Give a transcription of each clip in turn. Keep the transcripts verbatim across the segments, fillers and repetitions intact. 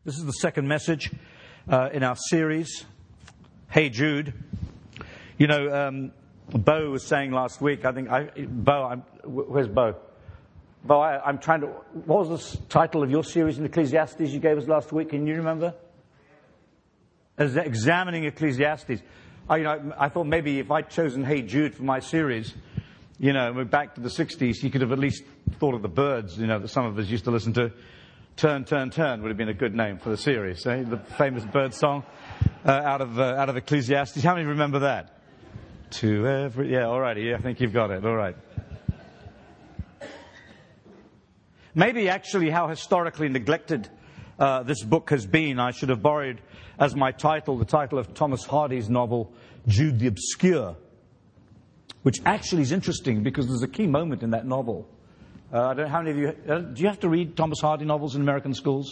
This is the second message uh, in our series, Hey Jude. You know, um, Bo was saying last week, I think, I, Bo, I'm, where's Bo? Bo, I, I'm trying to, what was the title of your series in Ecclesiastes you gave us last week? Can you remember? As Examining Ecclesiastes. I, you know, I thought maybe if I'd chosen Hey Jude for my series, you know, we're back to the sixties, you could have at least thought of the birds, you know, that some of us used to listen to. Turn, Turn, Turn would have been a good name for the series, eh? The famous bird song uh, out of uh, out of Ecclesiastes. How many remember that? To every... Yeah, all righty. Yeah, I think you've got it. All right. Maybe actually how historically neglected uh, this book has been. I should have borrowed as my title the title of Thomas Hardy's novel, Jude the Obscure, which actually is interesting because there's a key moment in that novel. Uh, I don't know how many of you... Uh, do you have to read Thomas Hardy novels in American schools?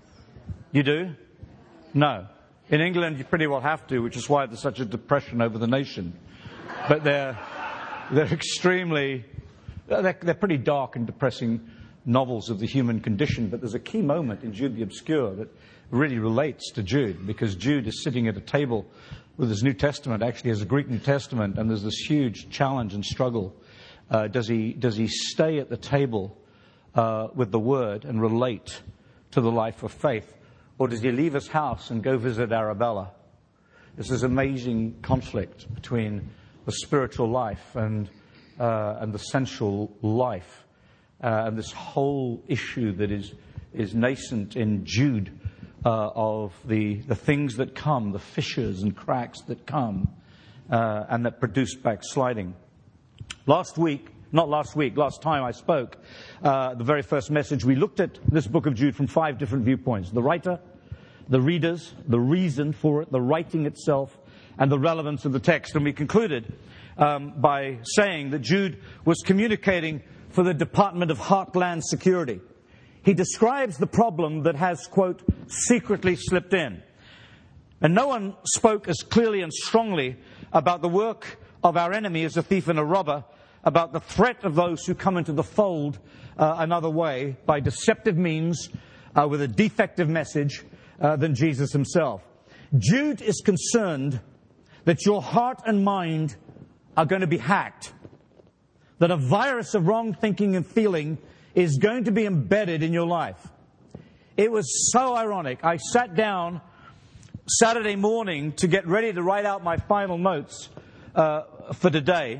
You do? No. In England, you pretty well have to, which is why there's such a depression over the nation. But they're they're extremely... They're, they're pretty dark and depressing novels of the human condition. But there's a key moment in Jude the Obscure that really relates to Jude, because Jude is sitting at a table with his New Testament, actually has a Greek New Testament, and there's this huge challenge and struggle. Uh, does he does he stay at the table uh, with the Word and relate to the life of faith, or does he leave his house and go visit Arabella? There's this amazing conflict between the spiritual life and uh, and the sensual life, uh, and this whole issue that is is nascent in Jude uh, of the the things that come, the fissures and cracks that come, uh, and that produce backsliding. Last week, not last week, last time I spoke, uh, the very first message, we looked at this book of Jude from five different viewpoints. The writer, the readers, the reason for it, the writing itself, and the relevance of the text. And we concluded um, by saying that Jude was communicating for the Department of Heartland Security. He describes the problem that has, quote, secretly slipped in. And no one spoke as clearly and strongly about the work of our enemy as a thief and a robber, about the threat of those who come into the fold uh, another way by deceptive means uh, with a defective message uh, than Jesus himself. Jude is concerned that your heart and mind are going to be hacked, that a virus of wrong thinking and feeling is going to be embedded in your life. It was so ironic. I sat down Saturday morning to get ready to write out my final notes Uh, for today,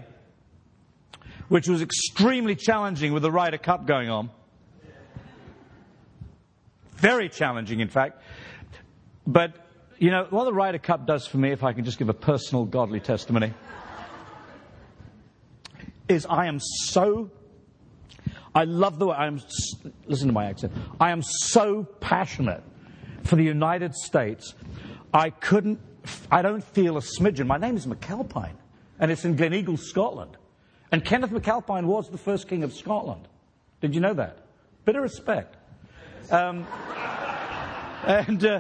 which was extremely challenging with the Ryder Cup going on. Very challenging, in fact. But, you know, what the Ryder Cup does for me, if I can just give a personal godly testimony, is I am so... I love the way... I'm, listen to my accent. I am so passionate for the United States. I couldn't... I don't feel a smidgen. My name is McAlpine, and it's in Gleneagles, Scotland. And Kenneth McAlpine was the first king of Scotland. Did you know that? Bit of respect. Um, and uh,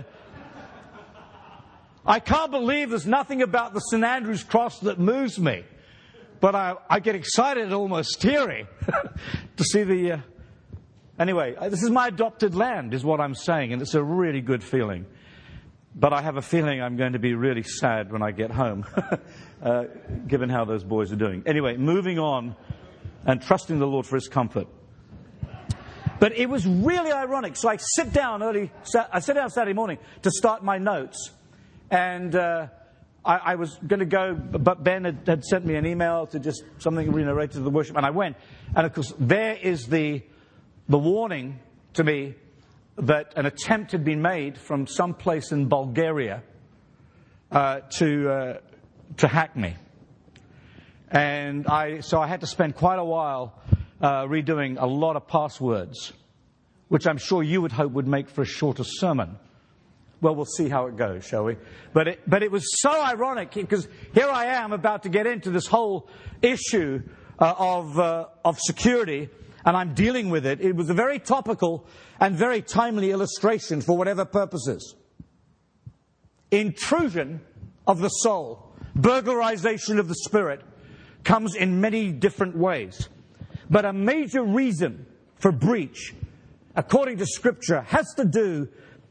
I can't believe there's nothing about the Saint Andrew's Cross that moves me. But I, I get excited, almost teary, to see the... Uh... Anyway, this is my adopted land, is what I'm saying, and it's a really good feeling. But I have a feeling I'm going to be really sad when I get home, uh, given how those boys are doing. Anyway, moving on and trusting the Lord for his comfort. But it was really ironic. So I sit down early, I sit down Saturday morning to start my notes. And uh, I, I was going to go, but Ben had, had sent me an email to just something related to the worship. And I went. And of course, there is the the warning to me that an attempt had been made from some place in Bulgaria uh, to uh, to hack me, and I so I had to spend quite a while uh, redoing a lot of passwords, which I'm sure you would hope would make for a shorter sermon. Well, we'll see how it goes, shall we? But it, but it was so ironic because here I am about to get into this whole issue uh, of uh, of security. And I'm dealing with it. It was a very topical and very timely illustration for whatever purposes. Intrusion of the soul, burglarization of the spirit, comes in many different ways. But a major reason for breach, according to Scripture, has to do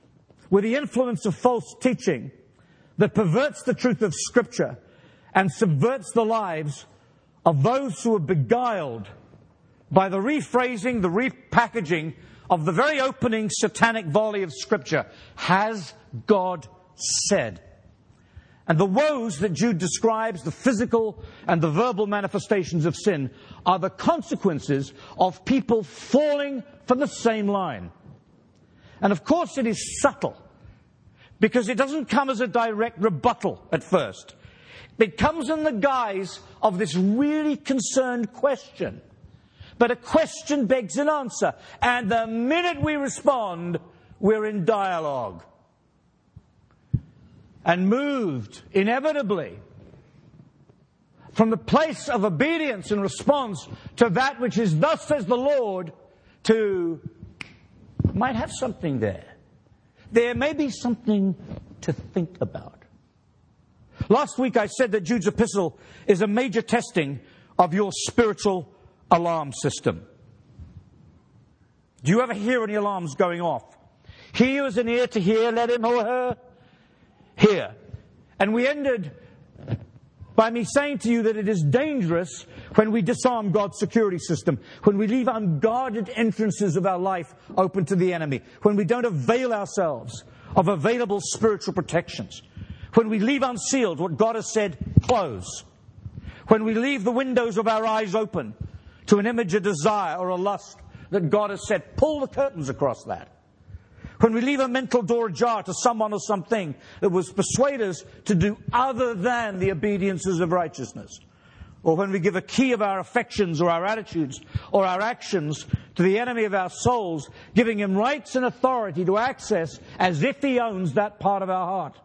with the influence of false teaching that perverts the truth of Scripture and subverts the lives of those who are beguiled by the rephrasing, the repackaging of the very opening satanic volley of Scripture. Has God said? And the woes that Jude describes, the physical and the verbal manifestations of sin, are the consequences of people falling for the same line. And of course it is subtle, because it doesn't come as a direct rebuttal at first. It comes in the guise of this really concerned question. But a question begs an answer. And the minute we respond, we're in dialogue. And moved, inevitably, from the place of obedience and response to that which is, thus says the Lord, to, might have something there. There may be something to think about. Last week I said that Jude's epistle is a major testing of your spiritual alarm system. Do you ever hear any alarms going off? He who has an ear to hear, let him or her hear. And we ended by me saying to you that it is dangerous when we disarm God's security system, when we leave unguarded entrances of our life open to the enemy, when we don't avail ourselves of available spiritual protections, when we leave unsealed what God has said, close, when we leave the windows of our eyes open to an image, a desire, or a lust that God has said, pull the curtains across that. When we leave a mental door ajar to someone or something that was persuade us to do other than the obediences of righteousness. Or when we give a key of our affections or our attitudes or our actions to the enemy of our souls, giving him rights and authority to access as if he owns that part of our heart.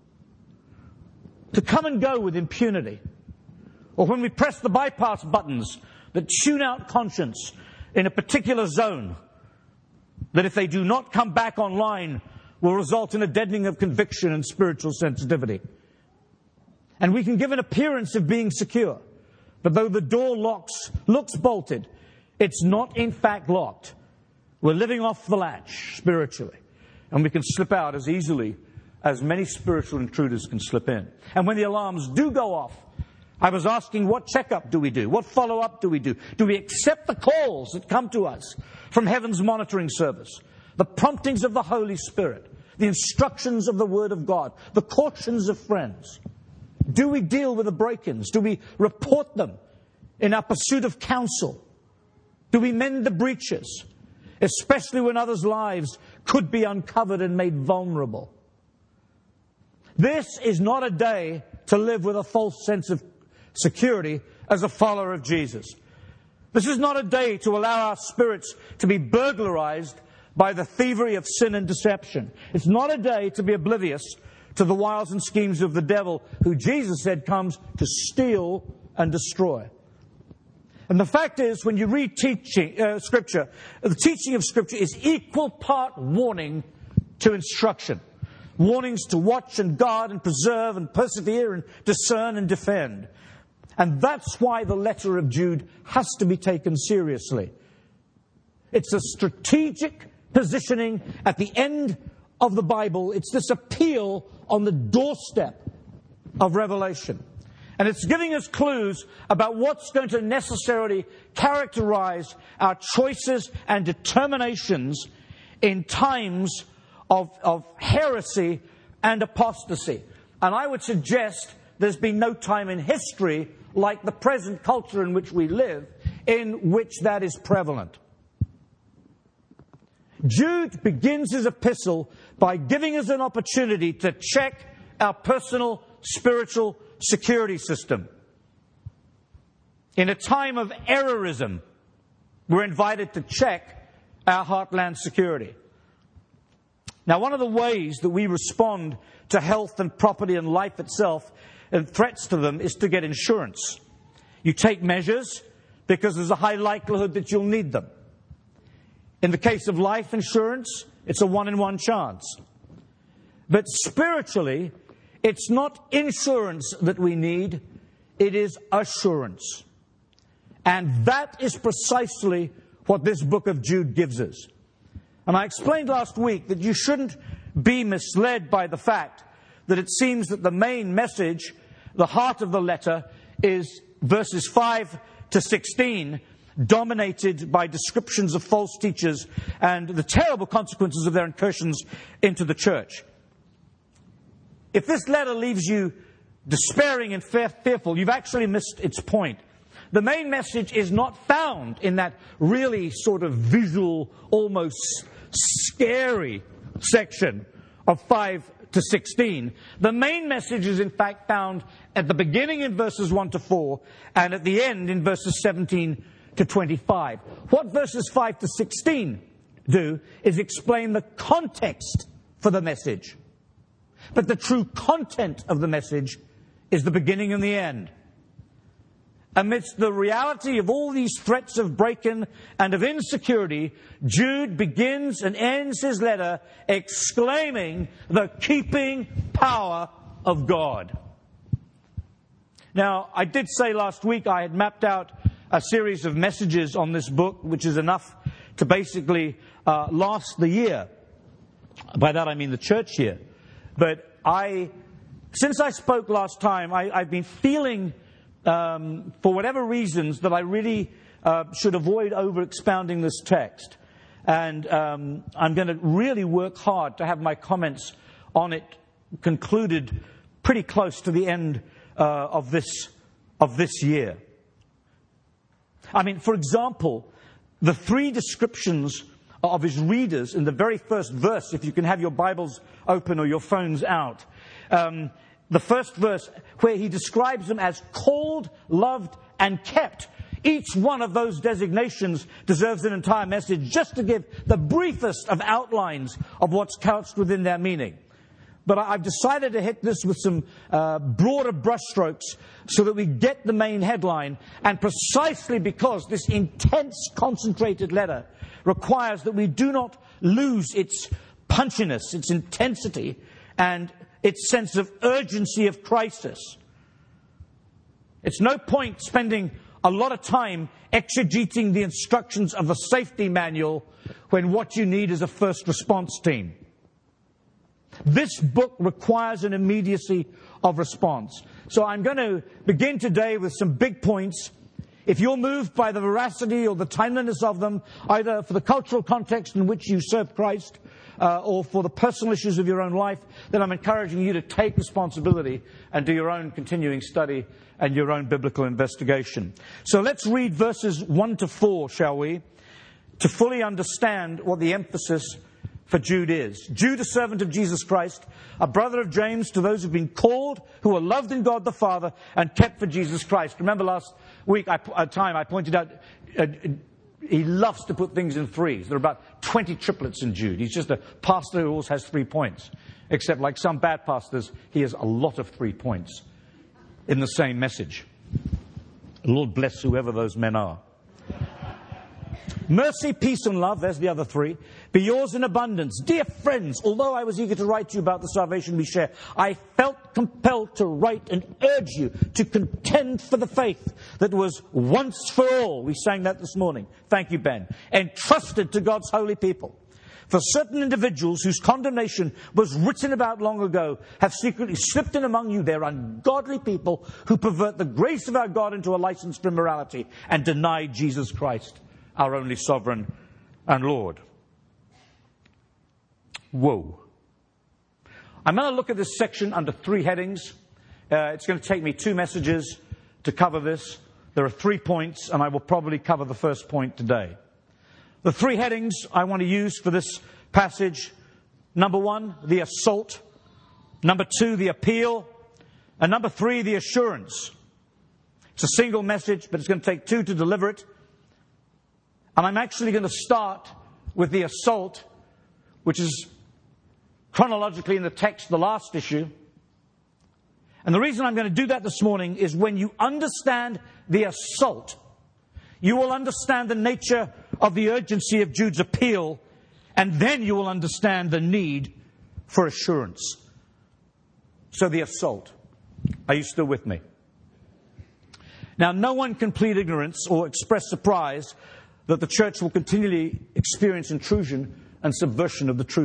To come and go with impunity. Or when we press the bypass buttons that tune out conscience in a particular zone, that if they do not come back online will result in a deadening of conviction and spiritual sensitivity. And we can give an appearance of being secure, but though the door locks, looks bolted, it's not in fact locked. We're living off the latch spiritually, and we can slip out as easily as many spiritual intruders can slip in. And when the alarms do go off, I was asking, what checkup do we do? What follow-up do we do? Do we accept the calls that come to us from heaven's monitoring service? The promptings of the Holy Spirit, the instructions of the Word of God, the cautions of friends. Do we deal with the break-ins? Do we report them in our pursuit of counsel? Do we mend the breaches, especially when others' lives could be uncovered and made vulnerable? This is not a day to live with a false sense of security as a follower of Jesus. This is not a day to allow our spirits to be burglarized by the thievery of sin and deception. It's not a day to be oblivious to the wiles and schemes of the devil, who Jesus said comes to steal and destroy. And the fact is, when you read teaching, uh, Scripture, the teaching of Scripture is equal part warning to instruction. Warnings to watch and guard and preserve and persevere and discern and defend. And that's why the letter of Jude has to be taken seriously. It's a strategic positioning at the end of the Bible. It's this appeal on the doorstep of Revelation. And it's giving us clues about what's going to necessarily characterize our choices and determinations in times of, of heresy and apostasy. And I would suggest there's been no time in history like the present culture in which we live, in which that is prevalent. Jude begins his epistle by giving us an opportunity to check our personal spiritual security system. In a time of errorism, we're invited to check our heartland security. Now, one of the ways that we respond to health and property and life itself and threats to them is to get insurance. You take measures because there's a high likelihood that you'll need them. In the case of life insurance, it's a one-in-one chance. But spiritually, it's not insurance that we need, it is assurance. And that is precisely what this book of Jude gives us. And I explained last week that you shouldn't be misled by the fact that it seems that the main message, the heart of the letter, is verses five to sixteen, dominated by descriptions of false teachers and the terrible consequences of their incursions into the church. If this letter leaves you despairing and fearful, you've actually missed its point. The main message is not found in that really sort of visual, almost scary section of five to sixteen. The main message is in fact found at the beginning in verses one to four and at the end in verses seventeen to twenty-five. What verses five to sixteen do is explain the context for the message. But the true content of the message is the beginning and the end. Amidst the reality of all these threats of break-in and of insecurity, Jude begins and ends his letter exclaiming the keeping power of God. Now, I did say last week I had mapped out a series of messages on this book, which is enough to basically uh, last the year. By that I mean the church year. But I, since I spoke last time, I, I've been feeling, um, for whatever reasons, that I really uh, should avoid over-expounding this text. And um, I'm going to really work hard to have my comments on it concluded pretty close to the end uh, of this of this year. I mean, for example, the three descriptions of his readers in the very first verse, if you can have your Bibles open or your phones out. Um, the first verse where he describes them as called, loved, and kept. Each one of those designations deserves an entire message just to give the briefest of outlines of what's couched within their meaning. But I've decided to hit this with some uh, broader brushstrokes so that we get the main headline. And precisely because this intense, concentrated letter requires that we do not lose its punchiness, its intensity, and its sense of urgency of crisis. It's no point spending a lot of time exegeting the instructions of a safety manual when what you need is a first response team. This book requires an immediacy of response. So I'm going to begin today with some big points. If you're moved by the veracity or the timeliness of them, either for the cultural context in which you serve Christ uh, or for the personal issues of your own life, then I'm encouraging you to take responsibility and do your own continuing study and your own biblical investigation. So let's read verses one to four, shall we, to fully understand what the emphasis for Jude is. Jude, a servant of Jesus Christ, a brother of James, to those who have been called, who are loved in God the Father, and kept for Jesus Christ. Remember last week, I, at time, I pointed out uh, he loves to put things in threes. There are about twenty triplets in Jude. He's just a pastor who always has three points. Except like some bad pastors, he has a lot of three points in the same message. Lord bless whoever those men are. Mercy, peace, and love, there's the other three, be yours in abundance. Dear friends, although I was eager to write to you about the salvation we share, I felt compelled to write and urge you to contend for the faith that was once for all, we sang that this morning, thank you Ben, entrusted to God's holy people. For certain individuals whose condemnation was written about long ago have secretly slipped in among you. They're ungodly people who pervert the grace of our God into a license for immorality and deny Jesus Christ, our only sovereign and Lord. Whoa. I'm going to look at this section under three headings. Uh, it's going to take me two messages to cover this. There are three points, and I will probably cover the first point today. The three headings I want to use for this passage: number one, the assault; number two, the appeal; and number three, the assurance. It's a single message, but it's going to take two to deliver it. And I'm actually going to start with the assault, which is chronologically in the text, the last issue. And the reason I'm going to do that this morning is when you understand the assault, you will understand the nature of the urgency of Jude's appeal, and then you will understand the need for assurance. So the assault. Are you still with me? Now, no one can plead ignorance or express surprise that the church will continually experience intrusion and subversion of the truth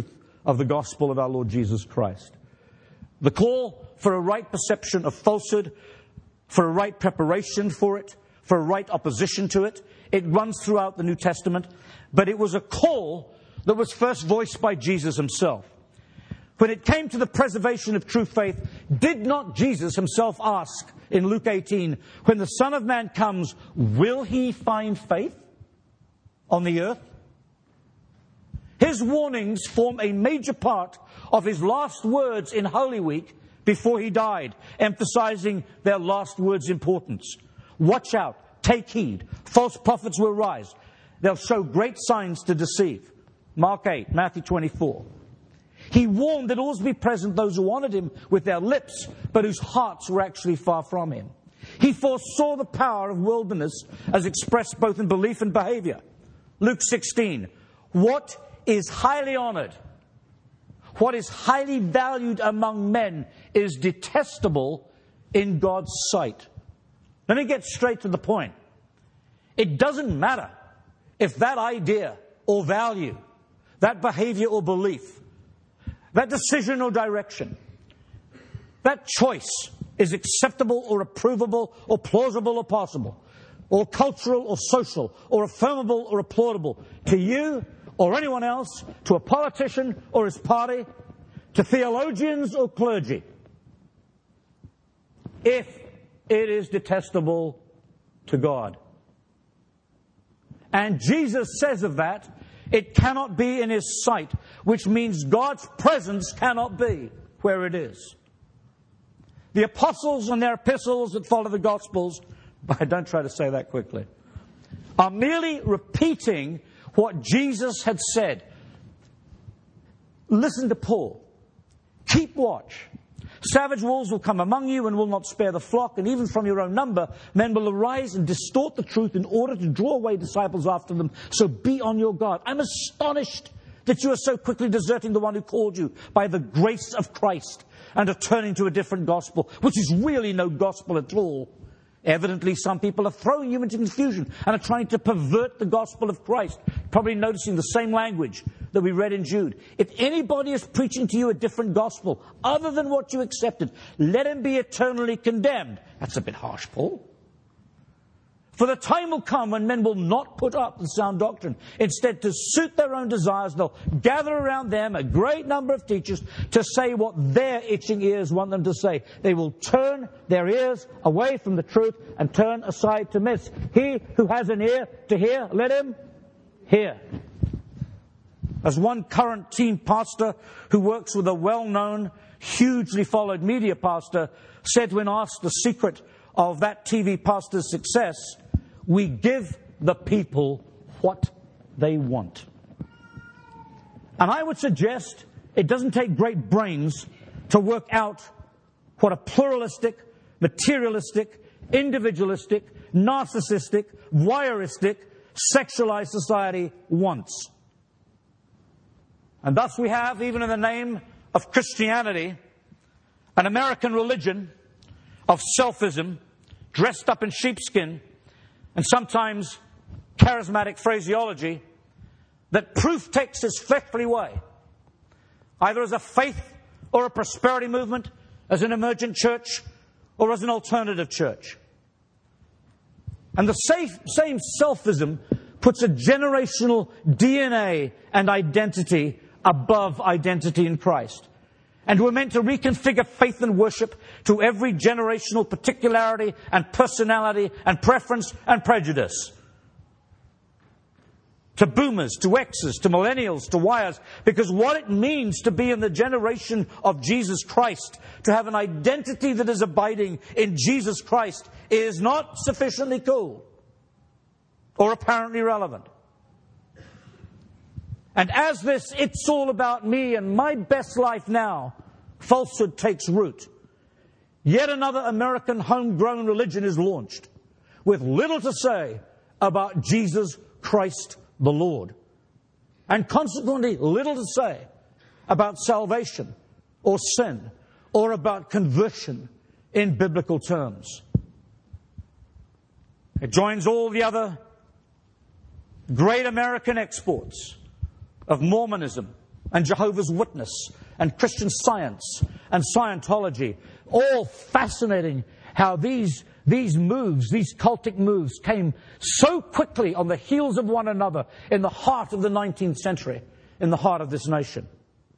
of the gospel of our Lord Jesus Christ. The call for a right perception of falsehood, for a right preparation for it, for a right opposition to it, it runs throughout the New Testament. But it was a call that was first voiced by Jesus himself. When it came to the preservation of true faith, did not Jesus himself ask in Luke eighteen, when the Son of Man comes, will he find faith on the earth? His warnings form a major part of his last words in Holy Week before he died, emphasizing their last words' importance. Watch out, take heed, false prophets will rise. They'll show great signs to deceive. Mark eight, Matthew twenty-four. He warned that always be present those who honored him with their lips, but whose hearts were actually far from him. He foresaw the power of wilderness as expressed both in belief and behavior. Luke sixteen. What is highly honored, what is highly valued among men, is detestable in God's sight. Let me get straight to the point. It doesn't matter if that idea or value, that behavior or belief, that decision or direction, that choice is acceptable or approvable or plausible or possible, or cultural or social, or affirmable or applaudable to you or anyone else, to a politician or his party, to theologians or clergy. If it is detestable to God. And Jesus says of that, it cannot be in his sight, which means God's presence cannot be where it is. The apostles and their epistles that follow the Gospels, but don't try to say that quickly, are merely repeating what Jesus had said. Listen to Paul. Keep watch. Savage wolves will come among you and will not spare the flock, and even from your own number men will arise and distort the truth in order to draw away disciples after them. So be on your guard. I'm astonished that you are so quickly deserting the one who called you by the grace of Christ and are turning to a different gospel, which is really no gospel at all. Evidently, some people are throwing you into confusion and are trying to pervert the gospel of Christ. Probably noticing the same language that we read in Jude. If anybody is preaching to you a different gospel other than what you accepted, let him be eternally condemned. That's a bit harsh, Paul. For the time will come when men will not put up with sound doctrine. Instead, to suit their own desires, they'll gather around them a great number of teachers to say what their itching ears want them to say. They will turn their ears away from the truth and turn aside to myths. He who has an ear to hear, let him hear. As one current teen pastor who works with a well-known, hugely followed media pastor said when asked the secret of that T V pastor's success, we give the people what they want. And I would suggest it doesn't take great brains to work out what a pluralistic, materialistic, individualistic, narcissistic, voyeuristic, sexualized society wants. And thus we have, even in the name of Christianity, an American religion of selfism, dressed up in sheepskin, and sometimes charismatic phraseology, that proof takes its fleshly way, either as a faith or a prosperity movement, as an emergent church, or as an alternative church. And the safe, same selfism puts a generational D N A and identity above identity in Christ. And we're meant to reconfigure faith and worship to every generational particularity and personality and preference and prejudice. To boomers, to X's, to millennials, to Y's. Because what it means to be in the generation of Jesus Christ, to have an identity that is abiding in Jesus Christ, is not sufficiently cool or apparently relevant. And as this "it's all about me and my best life now" falsehood takes root, yet another American homegrown religion is launched with little to say about Jesus Christ the Lord, and consequently little to say about salvation or sin or about conversion in biblical terms. It joins all the other great American exports of Mormonism and Jehovah's Witness and Christian Science and Scientology. All fascinating how these, these moves, these cultic moves came so quickly on the heels of one another in the heart of the nineteenth century, in the heart of this nation.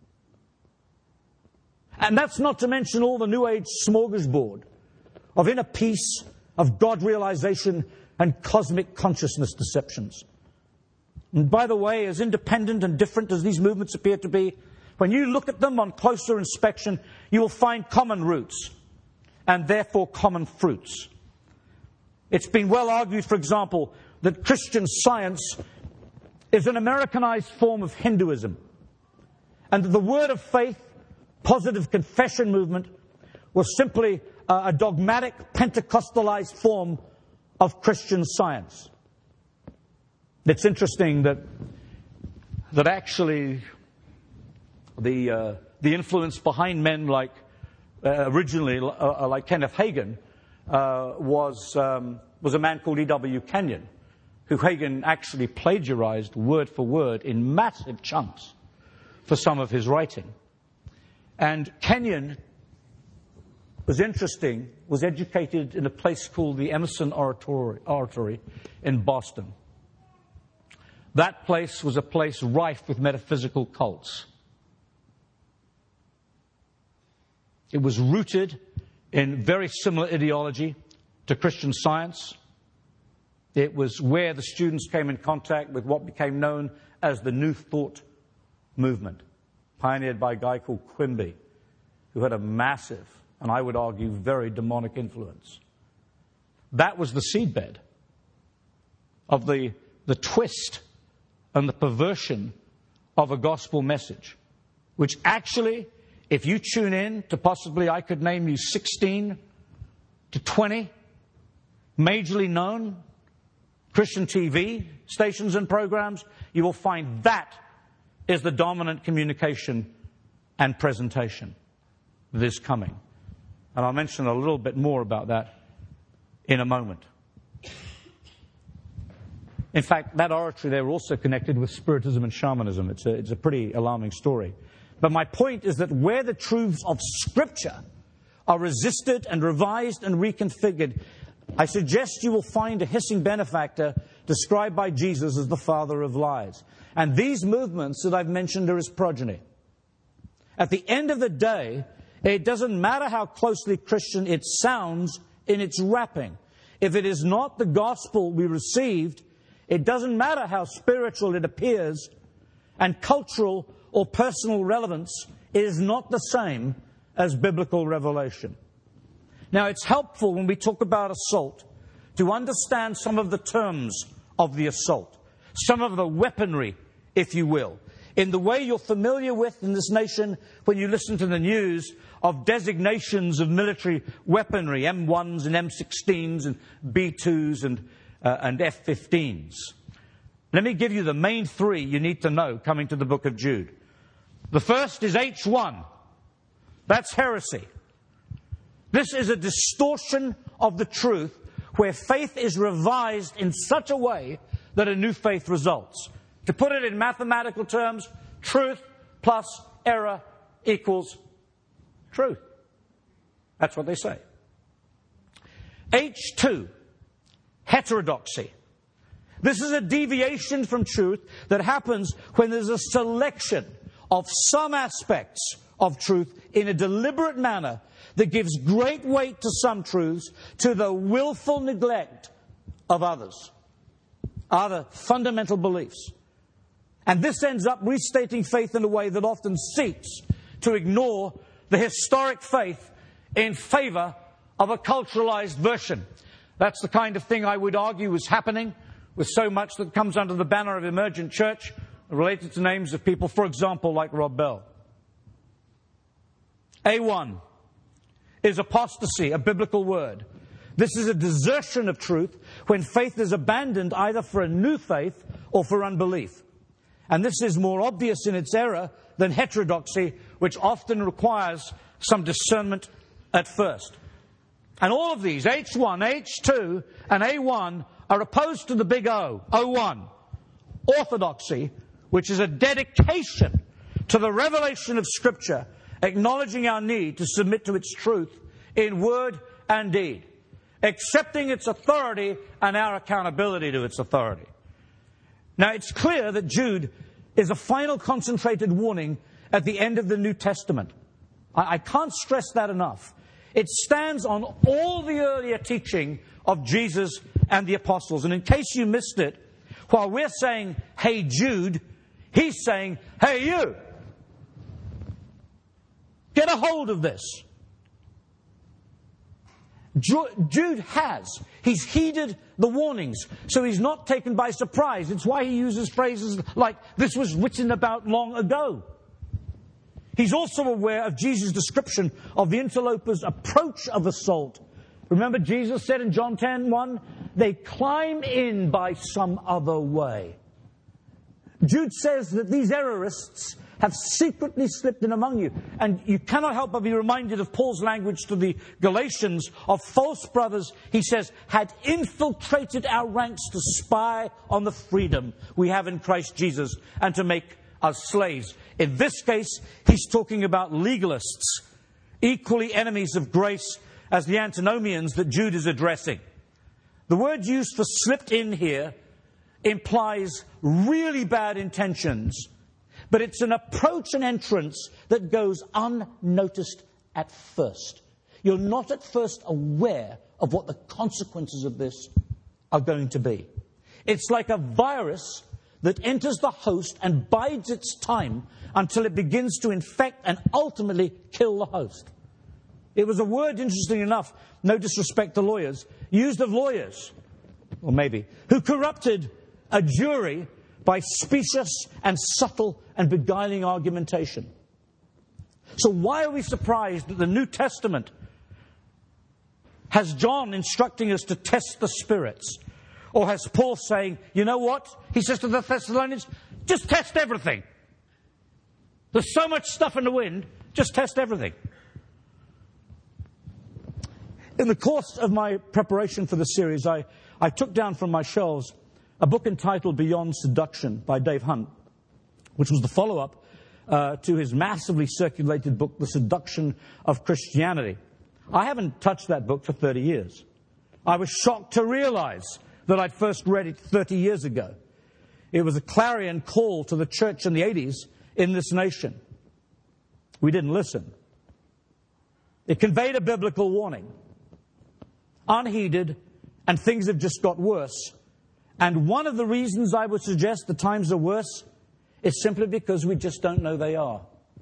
And that's not to mention all the New Age smorgasbord of inner peace, of God realization, and cosmic consciousness deceptions. And by the way, as independent and different as these movements appear to be, when you look at them on closer inspection, you will find common roots and therefore common fruits. It's been well argued, for example, that Christian Science is an Americanized form of Hinduism, and that the word of faith, positive confession movement, was simply a, a dogmatic, Pentecostalized form of Christian Science. It's interesting that that actually the uh, the influence behind men like uh, originally uh, like Kenneth Hagin uh, was um, was a man called E W Kenyon, who Hagin actually plagiarized word for word in massive chunks for some of his writing. And Kenyon was interesting, was educated in a place called the Emerson Oratory, Oratory in Boston. That place was a place rife with metaphysical cults. It was rooted in very similar ideology to Christian Science. It was where the students came in contact with what became known as the New Thought movement, pioneered by a guy called Quimby, who had a massive, and I would argue, very demonic influence. That was the seedbed of the, the twist and the perversion of a gospel message, which actually, if you tune in to possibly, I could name you sixteen to twenty majorly known Christian T V stations and programs, you will find that is the dominant communication and presentation that is coming. And I'll mention a little bit more about that in a moment. In fact, that oratory, they were also connected with Spiritism and Shamanism. It's a, it's a pretty alarming story. But my point is that where the truths of Scripture are resisted and revised and reconfigured, I suggest you will find a hissing benefactor described by Jesus as the father of lies. And these movements that I've mentioned are his progeny. At the end of the day, it doesn't matter how closely Christian it sounds in its wrapping. If it is not the gospel we received, it doesn't matter how spiritual it appears, and cultural or personal relevance is not the same as biblical revelation. Now, it's helpful when we talk about assault to understand some of the terms of the assault, some of the weaponry, if you will, in the way you're familiar with in this nation when you listen to the news of designations of military weaponry, M ones and M sixteens and B twos and, uh, and F fifteens. Let me give you the main three you need to know coming to the book of Jude. The first is H one. That's heresy. This is a distortion of the truth where faith is revised in such a way that a new faith results. To put it in mathematical terms, truth plus error equals truth. That's what they say. H two, heterodoxy. This is a deviation from truth that happens when there's a selection of some aspects of truth in a deliberate manner that gives great weight to some truths to the willful neglect of others, other fundamental beliefs. And this ends up restating faith in a way that often seeks to ignore the historic faith in favor of a culturalized version. That's the kind of thing I would argue is happening with so much that comes under the banner of emergent church related to names of people, for example, like Rob Bell. A one is apostasy, a biblical word. This is a desertion of truth when faith is abandoned either for a new faith or for unbelief. And this is more obvious in its error than heterodoxy, which often requires some discernment at first. And all of these, H one, H two, and A one, are opposed to the big O, O one, orthodoxy, which is a dedication to the revelation of Scripture, acknowledging our need to submit to its truth in word and deed, accepting its authority and our accountability to its authority. Now, it's clear that Jude is a final concentrated warning at the end of the New Testament. I, I can't stress that enough. It stands on all the earlier teaching of Jesus and the apostles. And in case you missed it, while we're saying, hey, Jude, he's saying, hey, you. Get a hold of this. Jude has. He's heeded the warnings, so he's not taken by surprise. It's why he uses phrases like, this was written about long ago. He's also aware of Jesus' description of the interlopers' approach of assault. Remember, Jesus said in John ten one, they climb in by some other way. Jude says that these errorists have secretly slipped in among you. And you cannot help but be reminded of Paul's language to the Galatians of false brothers, he says, had infiltrated our ranks to spy on the freedom we have in Christ Jesus and to make us slaves. In this case, he's talking about legalists, equally enemies of grace as the antinomians that Jude is addressing. The word used for slipped in here implies really bad intentions, but it's an approach and entrance that goes unnoticed at first. You're not at first aware of what the consequences of this are going to be. It's like a virus that enters the host and bides its time until it begins to infect and ultimately kill the host. It was a word, interesting enough, no disrespect to lawyers, used of lawyers, or maybe, who corrupted a jury by specious and subtle and beguiling argumentation. So why are we surprised that the New Testament has John instructing us to test the spirits? Or has Paul saying, you know what? He says to the Thessalonians, just test everything. There's so much stuff in the wind, just test everything. In the course of my preparation for the series, I, I took down from my shelves a book entitled Beyond Seduction by Dave Hunt, which was the follow-up uh, to his massively circulated book, The Seduction of Christianity. I haven't touched that book for thirty years. I was shocked to realize that I'd first read it thirty years ago. It was a clarion call to the church in the eighties in this nation. We didn't listen. It conveyed a biblical warning. Unheeded, and things have just got worse. And one of the reasons I would suggest the times are worse is simply because we just don't know they are.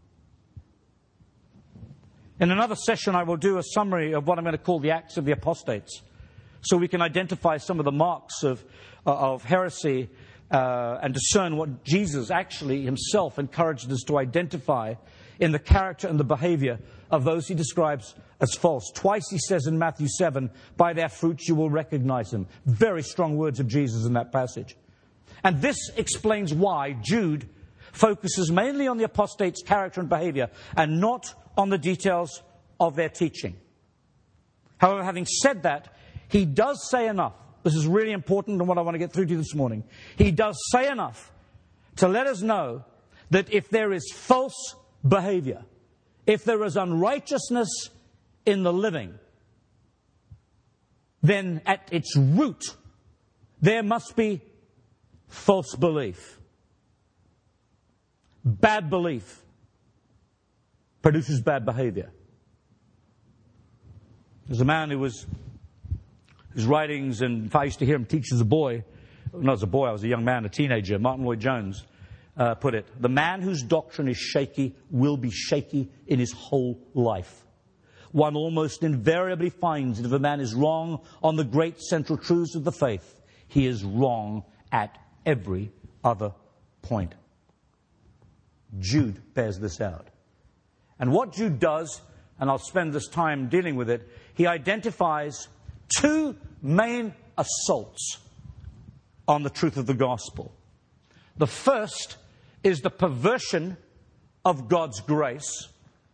In another session, I will do a summary of what I'm going to call the Acts of the Apostates, so we can identify some of the marks of, uh, of heresy uh, and discern what Jesus actually himself encouraged us to identify in the character and the behavior of those he describes as false. Twice he says in Matthew seven, by their fruits you will recognize them. Very strong words of Jesus in that passage. And this explains why Jude focuses mainly on the apostates' character and behavior and not on the details of their teaching. However, having said that, he does say enough. This is really important and what I want to get through to you this morning. He does say enough to let us know that if there is false behavior, if there is unrighteousness in the living, then at its root, there must be false belief. Bad belief produces bad behavior. There's a man who was, his writings, and if I used to hear him teach as a boy, not as a boy, I was a young man, a teenager, Martin Lloyd-Jones uh, put it, the man whose doctrine is shaky will be shaky in his whole life. One almost invariably finds that if a man is wrong on the great central truths of the faith, he is wrong at every other point. Jude bears this out. And what Jude does, and I'll spend this time dealing with it, he identifies two main assaults on the truth of the gospel. The first is the perversion of God's grace.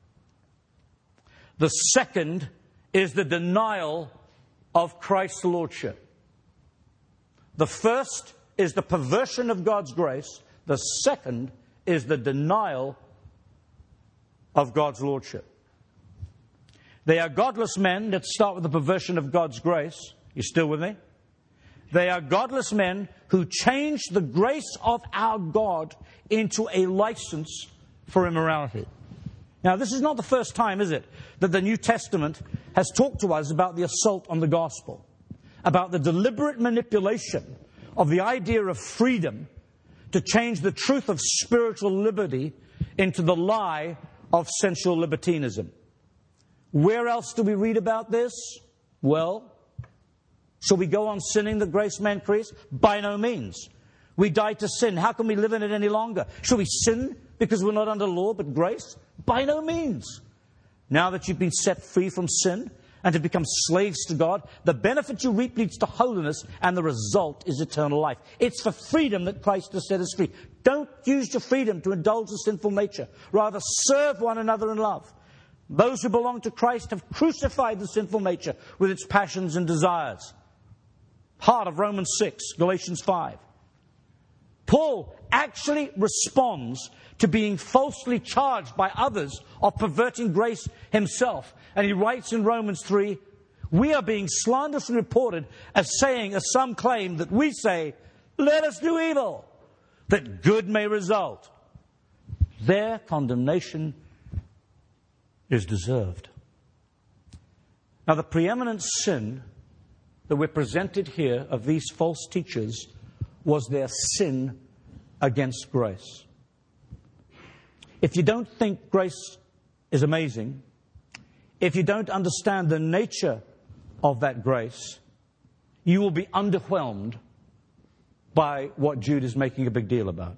The second is the denial of Christ's lordship. The first is the perversion of God's grace. The second is the denial of God's lordship. They are godless men that start with the perversion of God's grace. You still with me? They are godless men who change the grace of our God into a license for immorality. Now, this is not the first time, is it, that the New Testament has talked to us about the assault on the gospel, about the deliberate manipulation of the idea of freedom to change the truth of spiritual liberty into the lie of sensual libertinism. Where else do we read about this? Well, shall we go on sinning that grace may increase? By no means. We died to sin. How can we live in it any longer? Shall we sin because we're not under law but grace? By no means. Now that you've been set free from sin and have become slaves to God, the benefit you reap leads to holiness, and the result is eternal life. It's for freedom that Christ has set us free. Don't use your freedom to indulge the sinful nature. Rather, serve one another in love. Those who belong to Christ have crucified the sinful nature with its passions and desires. Heart of Romans six, Galatians five. Paul actually responds to being falsely charged by others of perverting grace himself. And he writes in Romans three, we are being slanderously reported as saying, as some claim, that we say, let us do evil, that good may result. Their condemnation is deserved. Now, the preeminent sin that we're presented here of these false teachers was their sin against grace. If you don't think grace is amazing, if you don't understand the nature of that grace, you will be underwhelmed by what Jude is making a big deal about.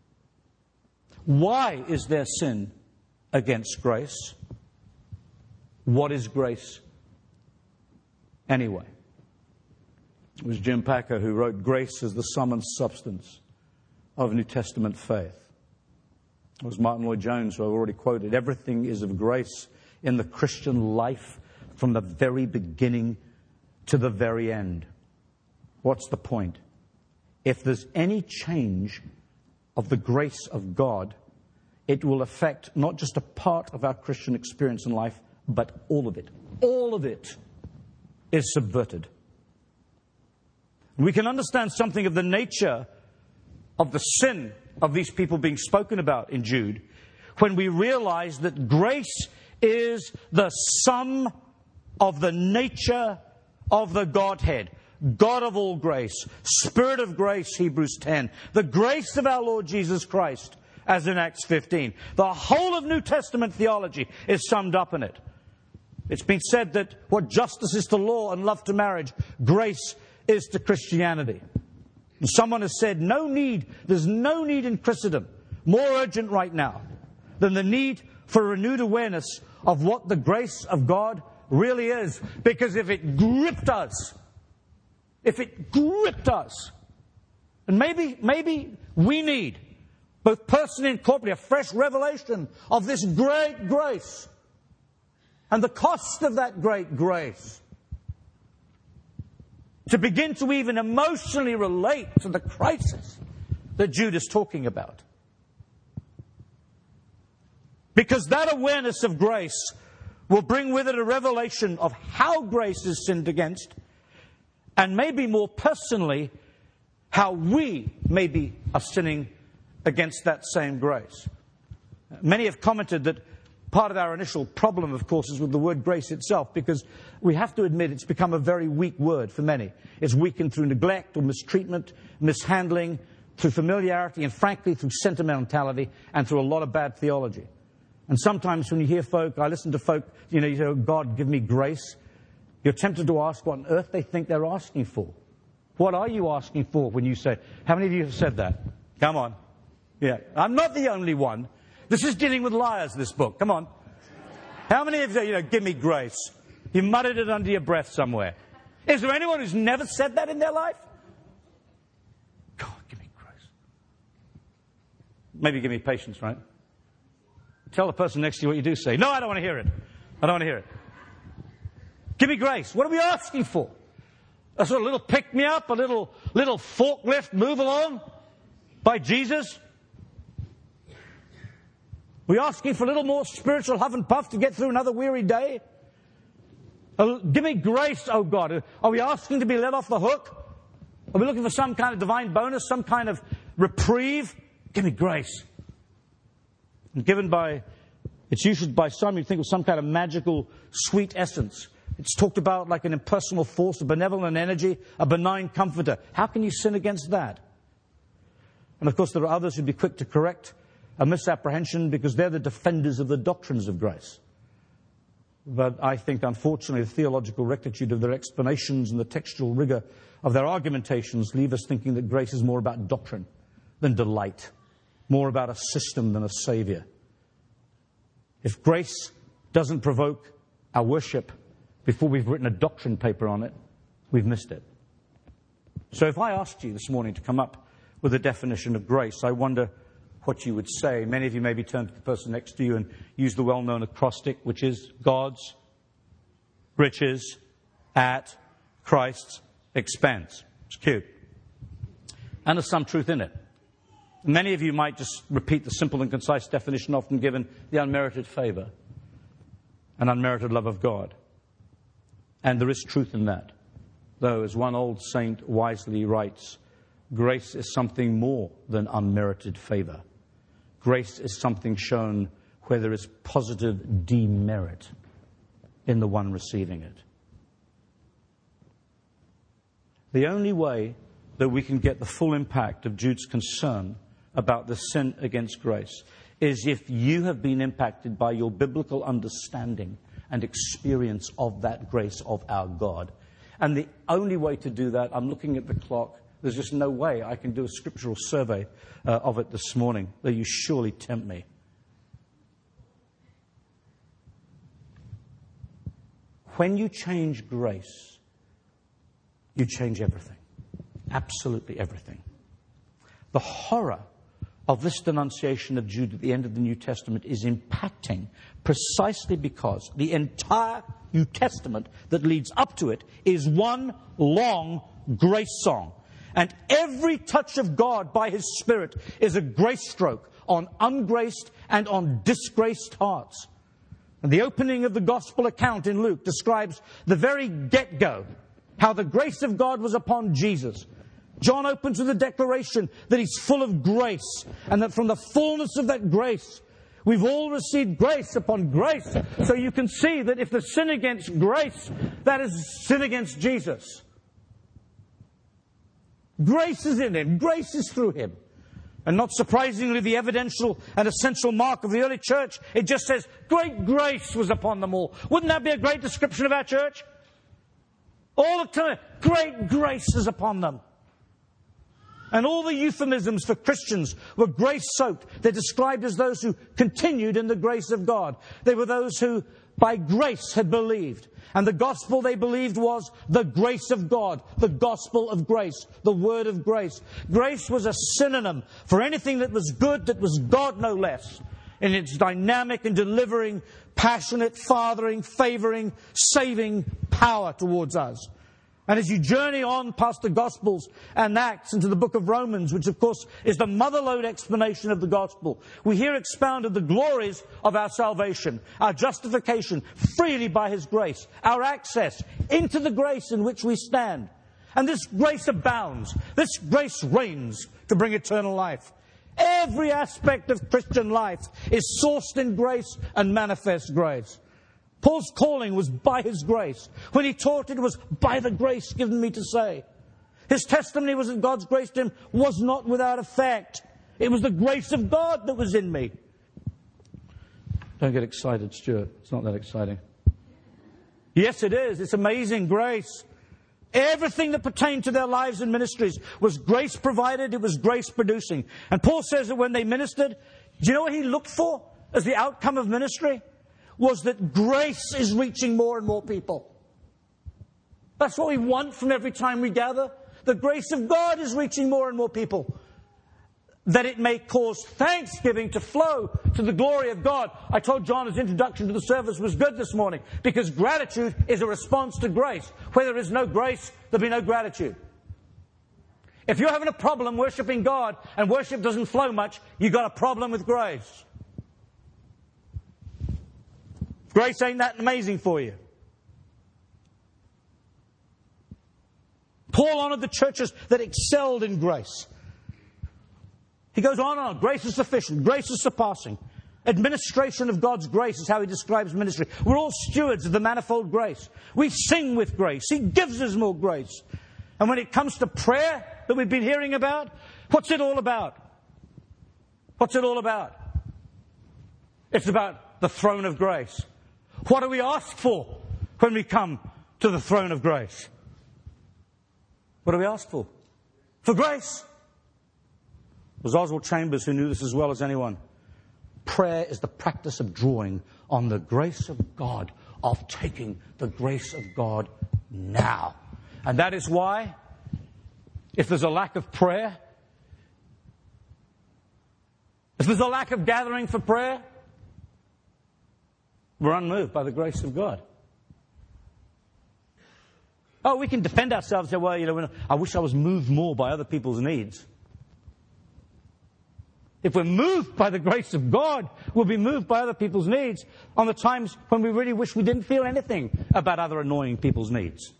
Why is there sin against grace? What is grace anyway? It was Jim Packer who wrote, grace is the sum and substance of New Testament faith. It was Martin Lloyd-Jones who I already quoted. Everything is of grace in the Christian life from the very beginning to the very end. What's the point? If there's any change of the grace of God, it will affect not just a part of our Christian experience in life, but all of it. All of it is subverted. We can understand something of the nature of the sin of these people being spoken about in Jude when we realize that grace is the sum of the nature of the Godhead. God of all grace, Spirit of grace, Hebrews ten. The grace of our Lord Jesus Christ, as in Acts fifteen. The whole of New Testament theology is summed up in it. It's been said that what justice is to law and love to marriage, grace is to Christianity. And someone has said, no need, there's no need in Christendom, more urgent right now, than the need for renewed awareness of what the grace of God really is. Because if it gripped us, if it gripped us, and maybe, maybe we need, both personally and corporately, a fresh revelation of this great grace and the cost of that great grace, to begin to even emotionally relate to the crisis that Jude is talking about. Because that awareness of grace will bring with it a revelation of how grace is sinned against, and maybe more personally, how we maybe are sinning against that same grace. Many have commented that part of our initial problem, of course, is with the word grace itself, because we have to admit it's become a very weak word for many. It's weakened through neglect or mistreatment, mishandling, through familiarity, and frankly through sentimentality and through a lot of bad theology. And sometimes when you hear folk, I listen to folk, you know, you say, oh, God, give me grace. You're tempted to ask what on earth they think they're asking for. What are you asking for when you say, how many of you have said that? Come on. Yeah, I'm not the only one. This is dealing with liars, this book. Come on. How many of you, you know, give me grace? You muttered it under your breath somewhere. Is there anyone who's never said that in their life? God, give me grace. Maybe give me patience, right? Tell the person next to you what you do say. No, I don't want to hear it. I don't want to hear it. Give me grace. What are we asking for? A sort of little pick-me-up, a little, little forklift move along by Jesus? Are we asking for a little more spiritual huff and puff to get through another weary day? Uh, give me grace, oh God. Are we asking to be let off the hook? Are we looking for some kind of divine bonus, some kind of reprieve? Give me grace. And given by, it's used by some, you think of some kind of magical sweet essence. It's talked about like an impersonal force, a benevolent energy, a benign comforter. How can you sin against that? And of course there are others who'd be quick to correct a misapprehension because they're the defenders of the doctrines of grace. But I think, unfortunately, the theological rectitude of their explanations and the textual rigor of their argumentations leave us thinking that grace is more about doctrine than delight, more about a system than a Savior. If grace doesn't provoke our worship before we've written a doctrine paper on it, we've missed it. So if I asked you this morning to come up with a definition of grace, I wonder what you would say. Many of you maybe turn to the person next to you and use the well-known acrostic, which is God's riches at Christ's expense. It's cute. And there's some truth in it. Many of you might just repeat the simple and concise definition often given, the unmerited favor and unmerited love of God. And there is truth in that. Though, as one old saint wisely writes, grace is something more than unmerited favor. Grace is something shown where there is positive demerit in the one receiving it. The only way that we can get the full impact of Jude's concern about the sin against grace is if you have been impacted by your biblical understanding and experience of that grace of our God. And the only way to do that, I'm looking at the clock, there's just no way I can do a scriptural survey uh, of it this morning, though you surely tempt me. When you change grace, you change everything. Absolutely everything. The horror of this denunciation of Jude at the end of the New Testament is impacting precisely because the entire New Testament that leads up to it is one long grace song. And every touch of God by His Spirit is a grace stroke on ungraced and on disgraced hearts. And the opening of the gospel account in Luke describes the very get-go, how the grace of God was upon Jesus. John opens with a declaration that He's full of grace, and that from the fullness of that grace, we've all received grace upon grace. So you can see that if there's sin against grace, that is sin against Jesus. Grace is in Him. Grace is through Him. And not surprisingly, the evidential and essential mark of the early church, it just says, great grace was upon them all. Wouldn't that be a great description of our church? All the time, great grace is upon them. And all the euphemisms for Christians were grace-soaked. They're described as those who continued in the grace of God. They were those who, by grace, had believed. And the gospel they believed was the grace of God, the gospel of grace, the word of grace. Grace was a synonym for anything that was good, that was God no less, in its dynamic and delivering, passionate, fathering, favoring, saving power towards us. And as you journey on past the Gospels and Acts into the book of Romans, which of course is the motherlode explanation of the Gospel, we hear expounded the glories of our salvation, our justification freely by His grace, our access into the grace in which we stand. And this grace abounds. This grace reigns to bring eternal life. Every aspect of Christian life is sourced in grace and manifest grace. Paul's calling was by his grace. When he taught, it was by the grace given me to say. His testimony was that God's grace to him was not without effect. It was the grace of God that was in me. Don't get excited, Stuart. It's not that exciting. Yes, it is. It's amazing grace. Everything that pertained to their lives and ministries was grace provided. It was grace producing. And Paul says that when they ministered, do you know what he looked for as the outcome of ministry? Was that grace is reaching more and more people. That's what we want from every time we gather. The grace of God is reaching more and more people. That it may cause thanksgiving to flow to the glory of God. I told John his introduction to the service was good this morning, because gratitude is a response to grace. Where there is no grace, there'll be no gratitude. If you're having a problem worshiping God and worship doesn't flow much, you've got a problem with grace. Grace ain't that amazing for you. Paul honored the churches that excelled in grace. He goes on and on. Grace is sufficient. Grace is surpassing. Administration of God's grace is how he describes ministry. We're all stewards of the manifold grace. We sing with grace. He gives us more grace. And when it comes to prayer that we've been hearing about, what's it all about? What's it all about? It's about the throne of grace. What do we ask for when we come to the throne of grace? What do we ask for? For grace. It was Oswald Chambers who knew this as well as anyone. Prayer is the practice of drawing on the grace of God, of taking the grace of God now. And that is why, if there's a lack of prayer, if there's a lack of gathering for prayer, we're unmoved by the grace of God. Oh, we can defend ourselves and say, well, you know, I wish I was moved more by other people's needs. If we're moved by the grace of God, we'll be moved by other people's needs on the times when we really wish we didn't feel anything about other annoying people's needs.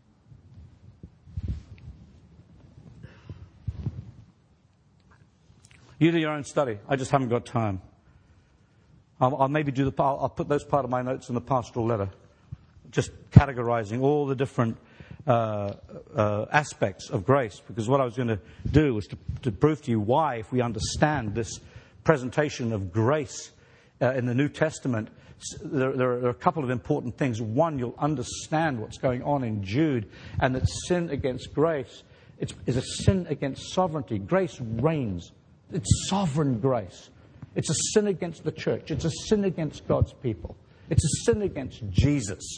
You do your own study. I just haven't got time. I'll, I'll maybe do the. I'll, I'll put those part of my notes in the pastoral letter, just categorizing all the different uh, uh, aspects of grace. Because what I was going to do was to, to prove to you why, if we understand this presentation of grace uh, in the New Testament, there, there, are, there are a couple of important things. One, you'll understand what's going on in Jude, and that sin against grace it's, is a sin against sovereignty. Grace reigns. It's sovereign grace. It's a sin against the church. It's a sin against God's people. It's a sin against Jesus.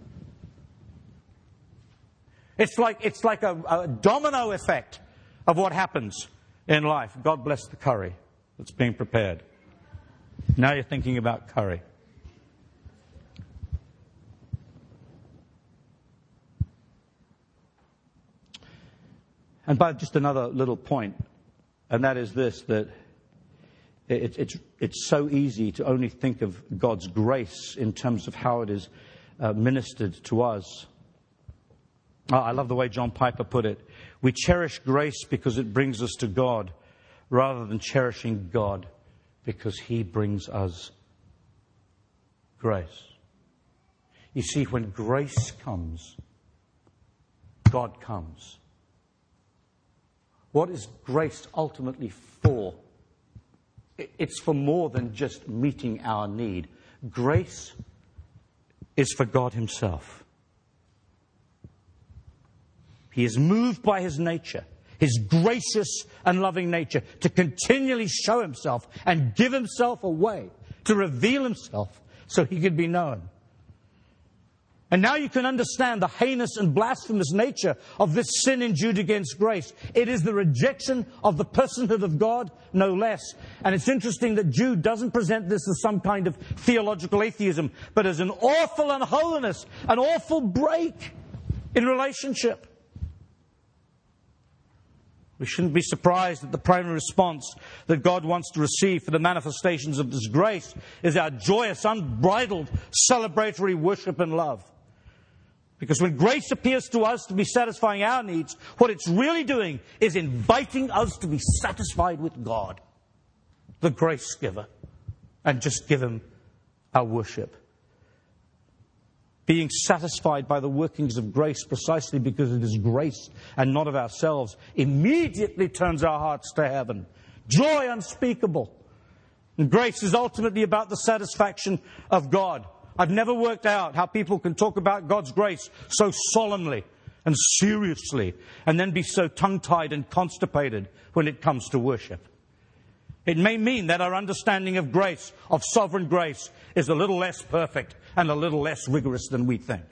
It's like, it's like a, a domino effect of what happens in life. God bless the curry that's being prepared. Now you're thinking about curry. And by just another little point, and that is this, that it, it's, it's so easy to only think of God's grace in terms of how it is uh, ministered to us. Oh, I love the way John Piper put it. We cherish grace because it brings us to God, rather than cherishing God because He brings us grace. You see, when grace comes, God comes. What is grace ultimately for? It's for more than just meeting our need. Grace is for God Himself. He is moved by His nature, His gracious and loving nature, to continually show Himself and give Himself away, to reveal Himself so He could be known. And now you can understand the heinous and blasphemous nature of this sin in Jude against grace. It is the rejection of the personhood of God, no less. And it's interesting that Jude doesn't present this as some kind of theological atheism, but as an awful unholiness, an awful break in relationship. We shouldn't be surprised that the primary response that God wants to receive for the manifestations of this grace is our joyous, unbridled, celebratory worship and love. Because when grace appears to us to be satisfying our needs, what it's really doing is inviting us to be satisfied with God, the grace giver, and just give Him our worship. Being satisfied by the workings of grace precisely because it is grace and not of ourselves immediately turns our hearts to heaven. Joy unspeakable. And grace is ultimately about the satisfaction of God. I've never worked out how people can talk about God's grace so solemnly and seriously and then be so tongue-tied and constipated when it comes to worship. It may mean that our understanding of grace, of sovereign grace, is a little less perfect and a little less rigorous than we think.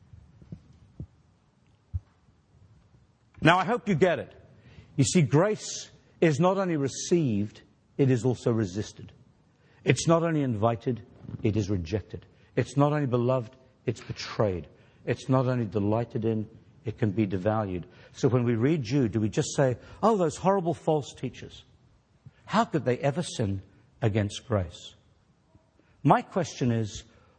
Now, I hope you get it. You see, grace is not only received, it is also resisted. It's not only invited, it is rejected. It's not only beloved, it's betrayed. It's not only delighted in, it can be devalued. So when we read Jude, do we just say, oh, those horrible false teachers, how could they ever sin against grace? My question is,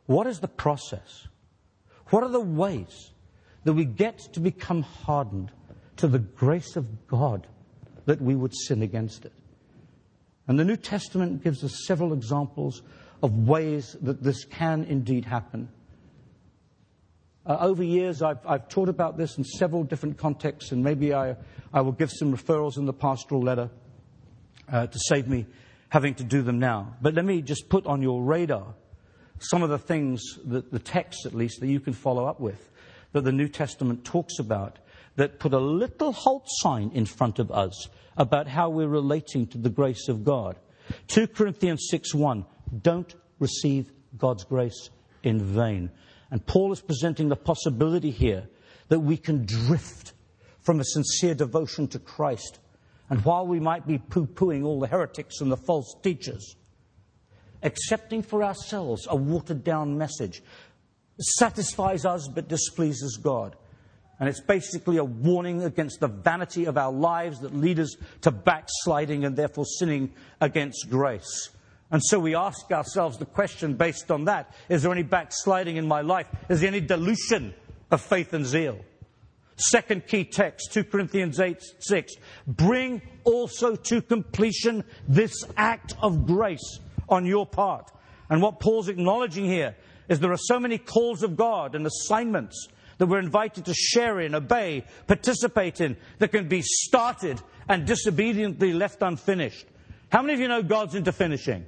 what is the process? What are the ways that we get to become hardened to the grace of God that we would sin against it? And the New Testament gives us several examples of ways that this can indeed happen. Uh, over years, I've, I've taught about this in several different contexts, and maybe I, I will give some referrals in the pastoral letter uh, to save me having to do them now. But let me just put on your radar some of the things, that the texts at least, that you can follow up with, that the New Testament talks about, that put a little halt sign in front of us about how we're relating to the grace of God. two Corinthians six one, don't receive God's grace in vain. And Paul is presenting the possibility here that we can drift from a sincere devotion to Christ. And while we might be poo-pooing all the heretics and the false teachers, accepting for ourselves a watered-down message satisfies us but displeases God. And it's basically a warning against the vanity of our lives that lead us to backsliding and therefore sinning against grace. And so we ask ourselves the question based on that: is there any backsliding in my life? Is there any dilution of faith and zeal? Second key text, two Corinthians eight six. Bring also to completion this act of grace on your part. And what Paul's acknowledging here is there are so many calls of God and assignments that we're invited to share in, obey, participate in, that can be started and disobediently left unfinished. How many of you know God's into finishing?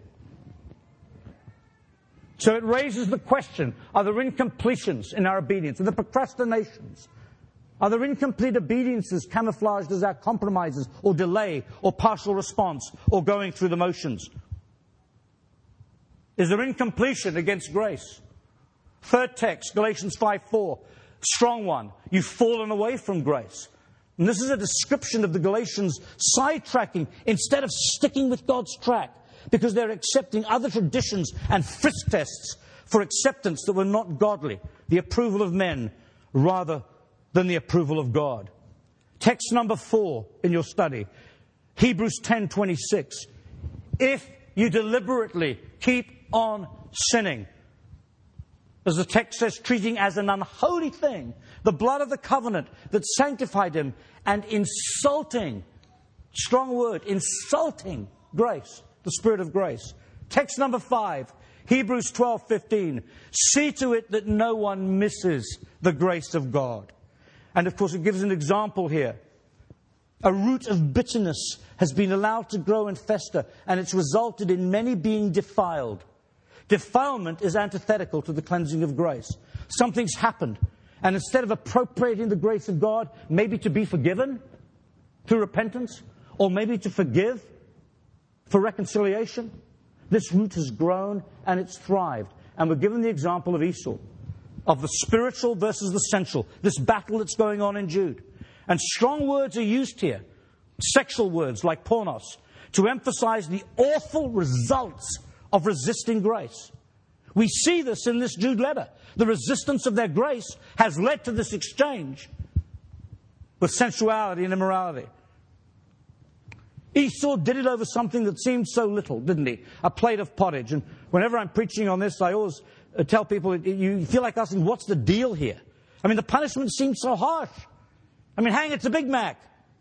So it raises the question, are there incompletions in our obedience? Are there procrastinations? Are there incomplete obediences camouflaged as our compromises or delay or partial response or going through the motions? Is there incompletion against grace? Third text, Galatians five four. Strong one. You've fallen away from grace. And this is a description of the Galatians sidetracking instead of sticking with God's track, because they're accepting other traditions and frisk tests for acceptance that were not godly, the approval of men rather than the approval of God. Text number four in your study, Hebrews ten twenty-six. If you deliberately keep on sinning, as the text says, treating as an unholy thing the blood of the covenant that sanctified him, and insulting, strong word, insulting grace, the Spirit of grace. Text number five, Hebrews twelve fifteen. See to it that no one misses the grace of God. And of course it gives an example here. A root of bitterness has been allowed to grow and fester, and it's resulted in many being defiled. Defilement is antithetical to the cleansing of grace. Something's happened, and instead of appropriating the grace of God, maybe to be forgiven through repentance, or maybe to forgive for reconciliation, this root has grown and it's thrived. And we're given the example of Esau, of the spiritual versus the sensual, this battle that's going on in Jude. And strong words are used here, sexual words like pornos, to emphasize the awful results of resisting grace. We see this in this Jude letter. The resistance of their grace has led to this exchange with sensuality and immorality. Esau did it over something that seemed so little, didn't he? A plate of pottage. And whenever I'm preaching on this, I always tell people, you feel like asking, what's the deal here? I mean, the punishment seems so harsh. I mean, hang, it's a Big Mac.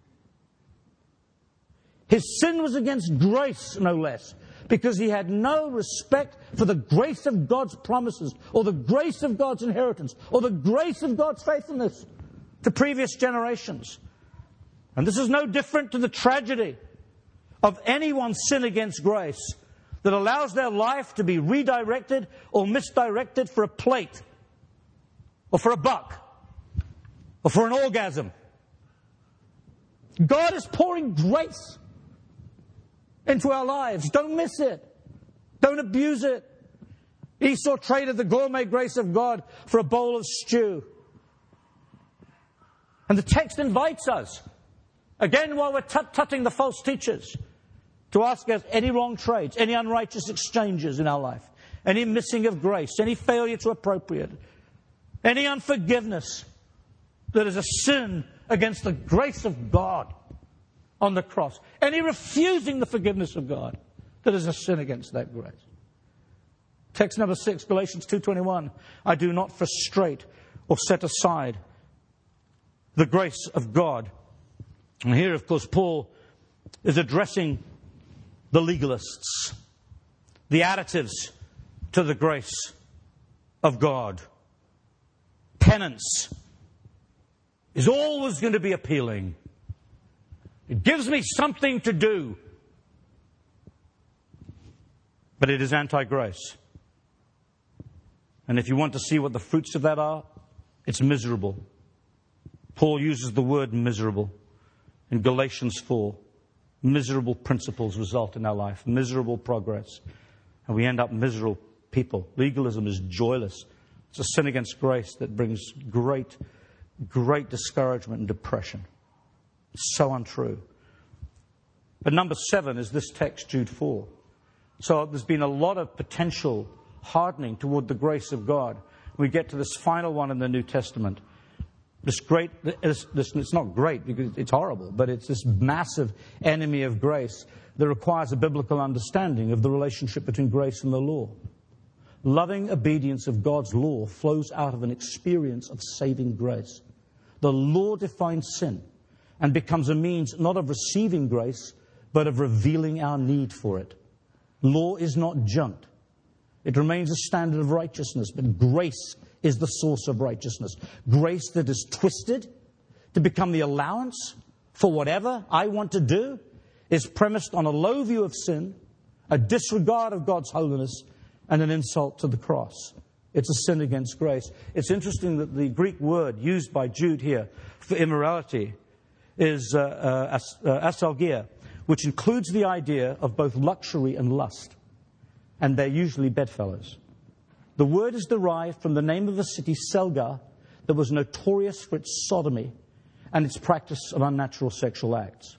His sin was against grace, no less, because he had no respect for the grace of God's promises, or the grace of God's inheritance, or the grace of God's faithfulness to previous generations. And this is no different to the tragedy of anyone's sin against grace that allows their life to be redirected or misdirected for a plate, or for a buck, or for an orgasm. God is pouring grace into our lives. Don't miss it. Don't abuse it. Esau traded the gourmet grace of God for a bowl of stew. And the text invites us, again while we're tut-tutting the false teachers, to ask us any wrong trades, any unrighteous exchanges in our life, any missing of grace, any failure to appropriate, any unforgiveness that is a sin against the grace of God on the cross, any refusing the forgiveness of God that is a sin against that grace. Text number six, Galatians two twenty-one. I do not frustrate or set aside the grace of God. And here, of course, Paul is addressing the legalists, the additives to the grace of God. Penance is always going to be appealing. It gives me something to do. But it is anti-grace. And if you want to see what the fruits of that are, it's miserable. Paul uses the word miserable in Galatians four. Miserable principles result in our life. Miserable progress. And we end up miserable people. Legalism is joyless. It's a sin against grace that brings great, great discouragement and depression. It's so untrue. But number seven is this text, Jude four. So there's been a lot of potential hardening toward the grace of God. We get to this final one in the New Testament. This great, this, this, it's not great because it's horrible, but it's this massive enemy of grace that requires a biblical understanding of the relationship between grace and the law. Loving obedience of God's law flows out of an experience of saving grace. The law defines sin and becomes a means not of receiving grace, but of revealing our need for it. Law is not junk. It remains a standard of righteousness, but grace is the source of righteousness. Grace that is twisted to become the allowance for whatever I want to do is premised on a low view of sin, a disregard of God's holiness, and an insult to the cross. It's a sin against grace. It's interesting that the Greek word used by Jude here for immorality is uh, uh, as, uh, asalgia, which includes the idea of both luxury and lust. And they're usually bedfellows. The word is derived from the name of a city, Selga, that was notorious for its sodomy and its practice of unnatural sexual acts.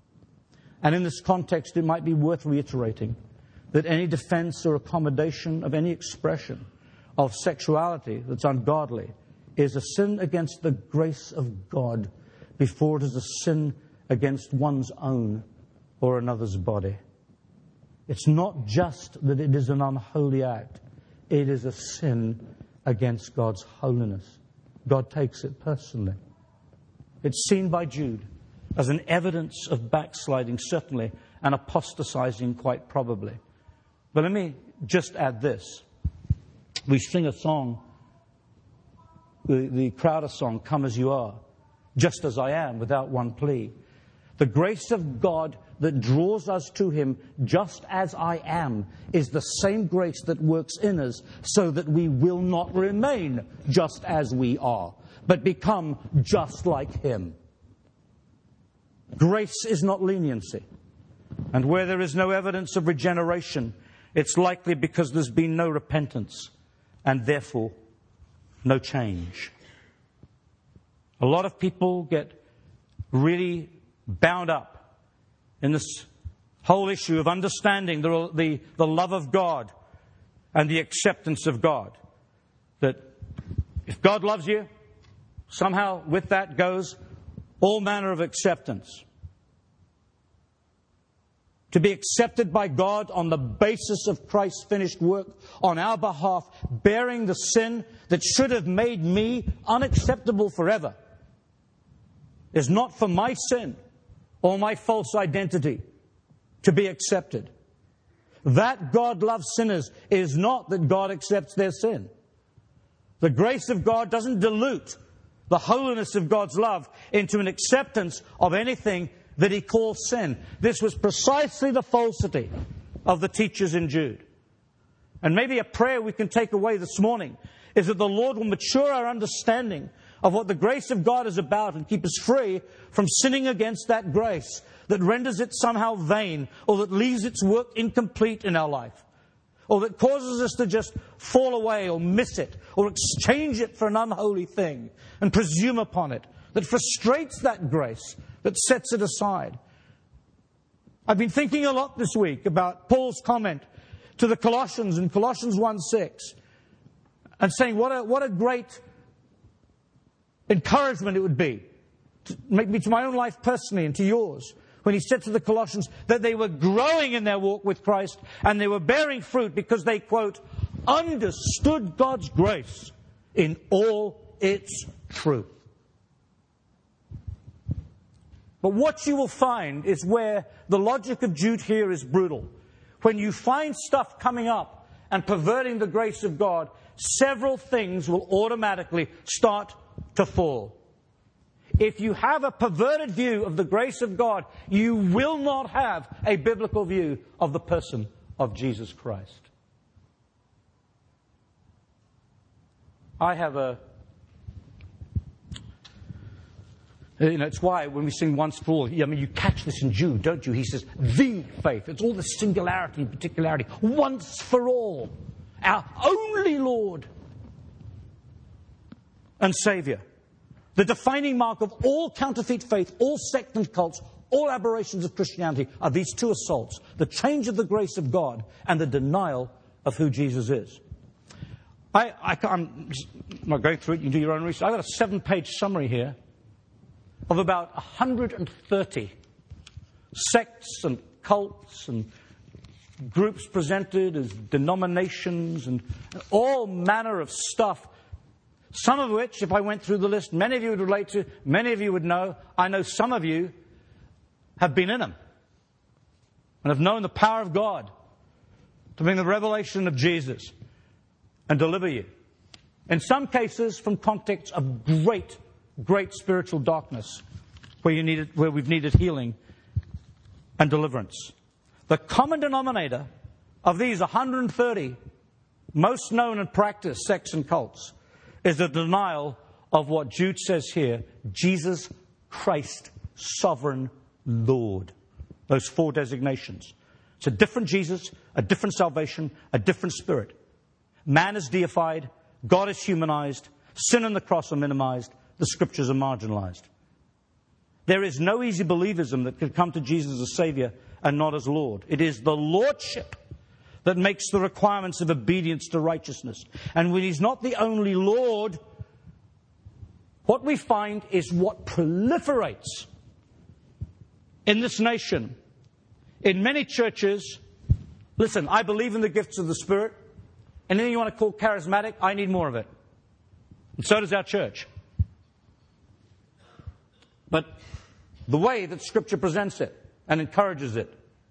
And in this context, it might be worth reiterating that any defense or accommodation of any expression of sexuality that's ungodly is a sin against the grace of God before it is a sin against one's own or another's body. It's not just that it is an unholy act. It is a sin against God's holiness. God takes it personally. It's seen by Jude as an evidence of backsliding, certainly, and apostatizing quite probably. But let me just add this. We sing a song, the, the Crowder song, Come As You Are, just as I am, without one plea. The grace of God that draws us to Him just as I am is the same grace that works in us so that we will not remain just as we are, but become just like Him. Grace is not leniency. And where there is no evidence of regeneration, it's likely because there's been no repentance and therefore no change. A lot of people get really bound up in this whole issue of understanding the, the, the love of God and the acceptance of God. That if God loves you, somehow with that goes all manner of acceptance. To be accepted by God on the basis of Christ's finished work on our behalf, bearing the sin that should have made me unacceptable forever, is not for my sin or my false identity to be accepted. That God loves sinners is not that God accepts their sin. The grace of God doesn't dilute the holiness of God's love into an acceptance of anything that He calls sin. This was precisely the falsity of the teachers in Jude. And maybe a prayer we can take away this morning is that the Lord will mature our understanding of what the grace of God is about and keep us free from sinning against that grace that renders it somehow vain or that leaves its work incomplete in our life, or that causes us to just fall away or miss it or exchange it for an unholy thing and presume upon it, that frustrates that grace, that sets it aside. I've been thinking a lot this week about Paul's comment to the Colossians in Colossians one six and saying what a, what a great encouragement it would be to make me to my own life personally and to yours when he said to the Colossians that they were growing in their walk with Christ and they were bearing fruit because they, quote, understood God's grace in all its truth. But what you will find is where the logic of Jude here is brutal. When you find stuff coming up and perverting the grace of God, several things will automatically start to fall. If you have a perverted view of the grace of God, you will not have a biblical view of the person of Jesus Christ. I have a... You know, it's why when we sing Once for All, I mean, you catch this in Jude, don't you? He says, the faith. It's all the singularity and particularity. Once for all. Our only Lord and Savior. The defining mark of all counterfeit faith, all sect and cults, all aberrations of Christianity are these two assaults. The change of the grace of God and the denial of who Jesus is. I, I, I'm not going through it. You can do your own research. I've got a seven-page summary here of about one hundred thirty sects and cults and groups presented as denominations and all manner of stuff. Some of which, if I went through the list, many of you would relate to, many of you would know. I know some of you have been in them and have known the power of God to bring the revelation of Jesus and deliver you. In some cases, from contexts of great, great spiritual darkness, where you needed, where we've needed healing and deliverance. The common denominator of these one hundred thirty most known and practiced sects and cults is the denial of what Jude says here, Jesus Christ, sovereign Lord. Those four designations. It's a different Jesus, a different salvation, a different spirit. Man is deified, God is humanized, sin and the cross are minimized, the scriptures are marginalized. There is no easy believism that can come to Jesus as Savior and not as Lord. It is the Lordship that makes the requirements of obedience to righteousness. And when He's not the only Lord, what we find is what proliferates in this nation, in many churches. Listen, I believe in the gifts of the Spirit. Anything you want to call charismatic, I need more of it. And so does our church. But the way that Scripture presents it and encourages it.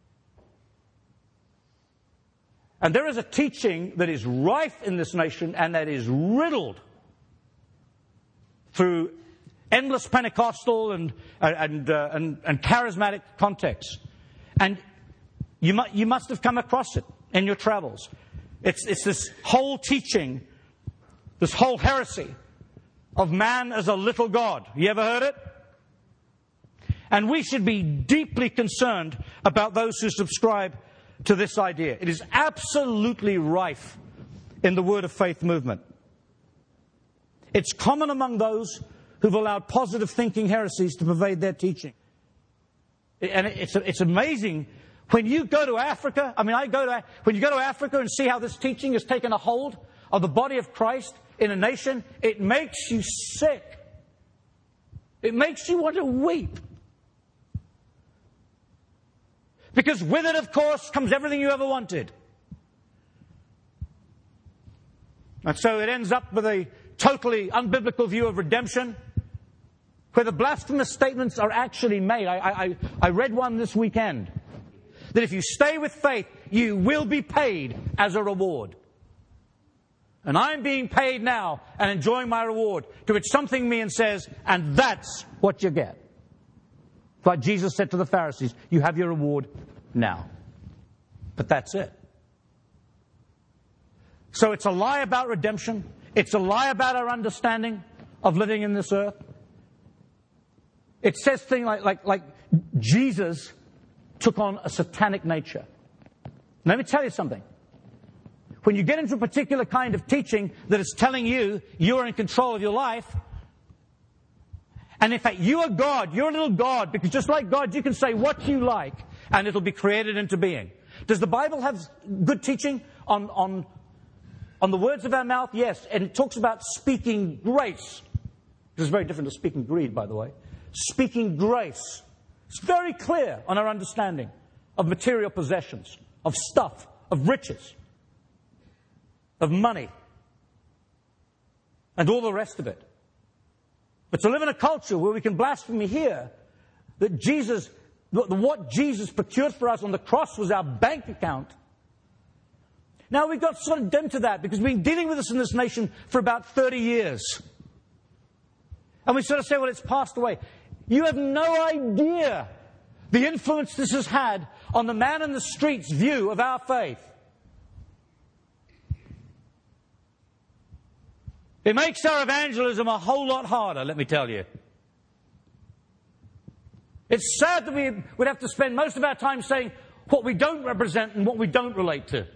And there is a teaching that is rife in this nation and that is riddled through endless Pentecostal and and uh, and, and charismatic contexts. And you, mu- you must have come across it in your travels. It's, it's this whole teaching, this whole heresy of man as a little God. You ever heard it? And we should be deeply concerned about those who subscribe to this idea. It is absolutely rife in the Word of Faith movement. It's common among those who've allowed positive thinking heresies to pervade their teaching. And it's, it's amazing when you go to Africa. I mean, I go to, when you go to Africa and see how this teaching has taken a hold of the body of Christ in a nation, it makes you sick. It makes you want to weep. Because with it, of course, comes everything you ever wanted. And so it ends up with a totally unbiblical view of redemption, where the blasphemous statements are actually made. I, I, I read one this weekend, that if you stay with faith, you will be paid as a reward. And I'm being paid now and enjoying my reward, to which something in me says, and that's what you get. Like Jesus said to the Pharisees, you have your reward now. But that's it. So it's a lie about redemption. It's a lie about our understanding of living in this earth. It says things like, like, like Jesus took on a satanic nature. Let me tell you something. When you get into a particular kind of teaching that is telling you you're in control of your life, and in fact, you are God. You're a little God, because just like God, you can say what you like, and it'll be created into being. Does the Bible have good teaching on, on, on the words of our mouth? Yes. And it talks about speaking grace. This is very different to speaking greed, by the way. Speaking grace. It's very clear on our understanding of material possessions, of stuff, of riches. of money, and all the rest of it. But to live in a culture where we can blaspheme here that Jesus, what Jesus procured for us on the cross was our bank account. Now we've got sort of done to that because we've been dealing with this in this nation for about thirty years. And we sort of say, well, it's passed away. You have no idea the influence this has had on the man in the street's view of our faith. It makes our evangelism a whole lot harder, let me tell you. It's sad that we would have to spend most of our time saying what we don't represent and what we don't relate to.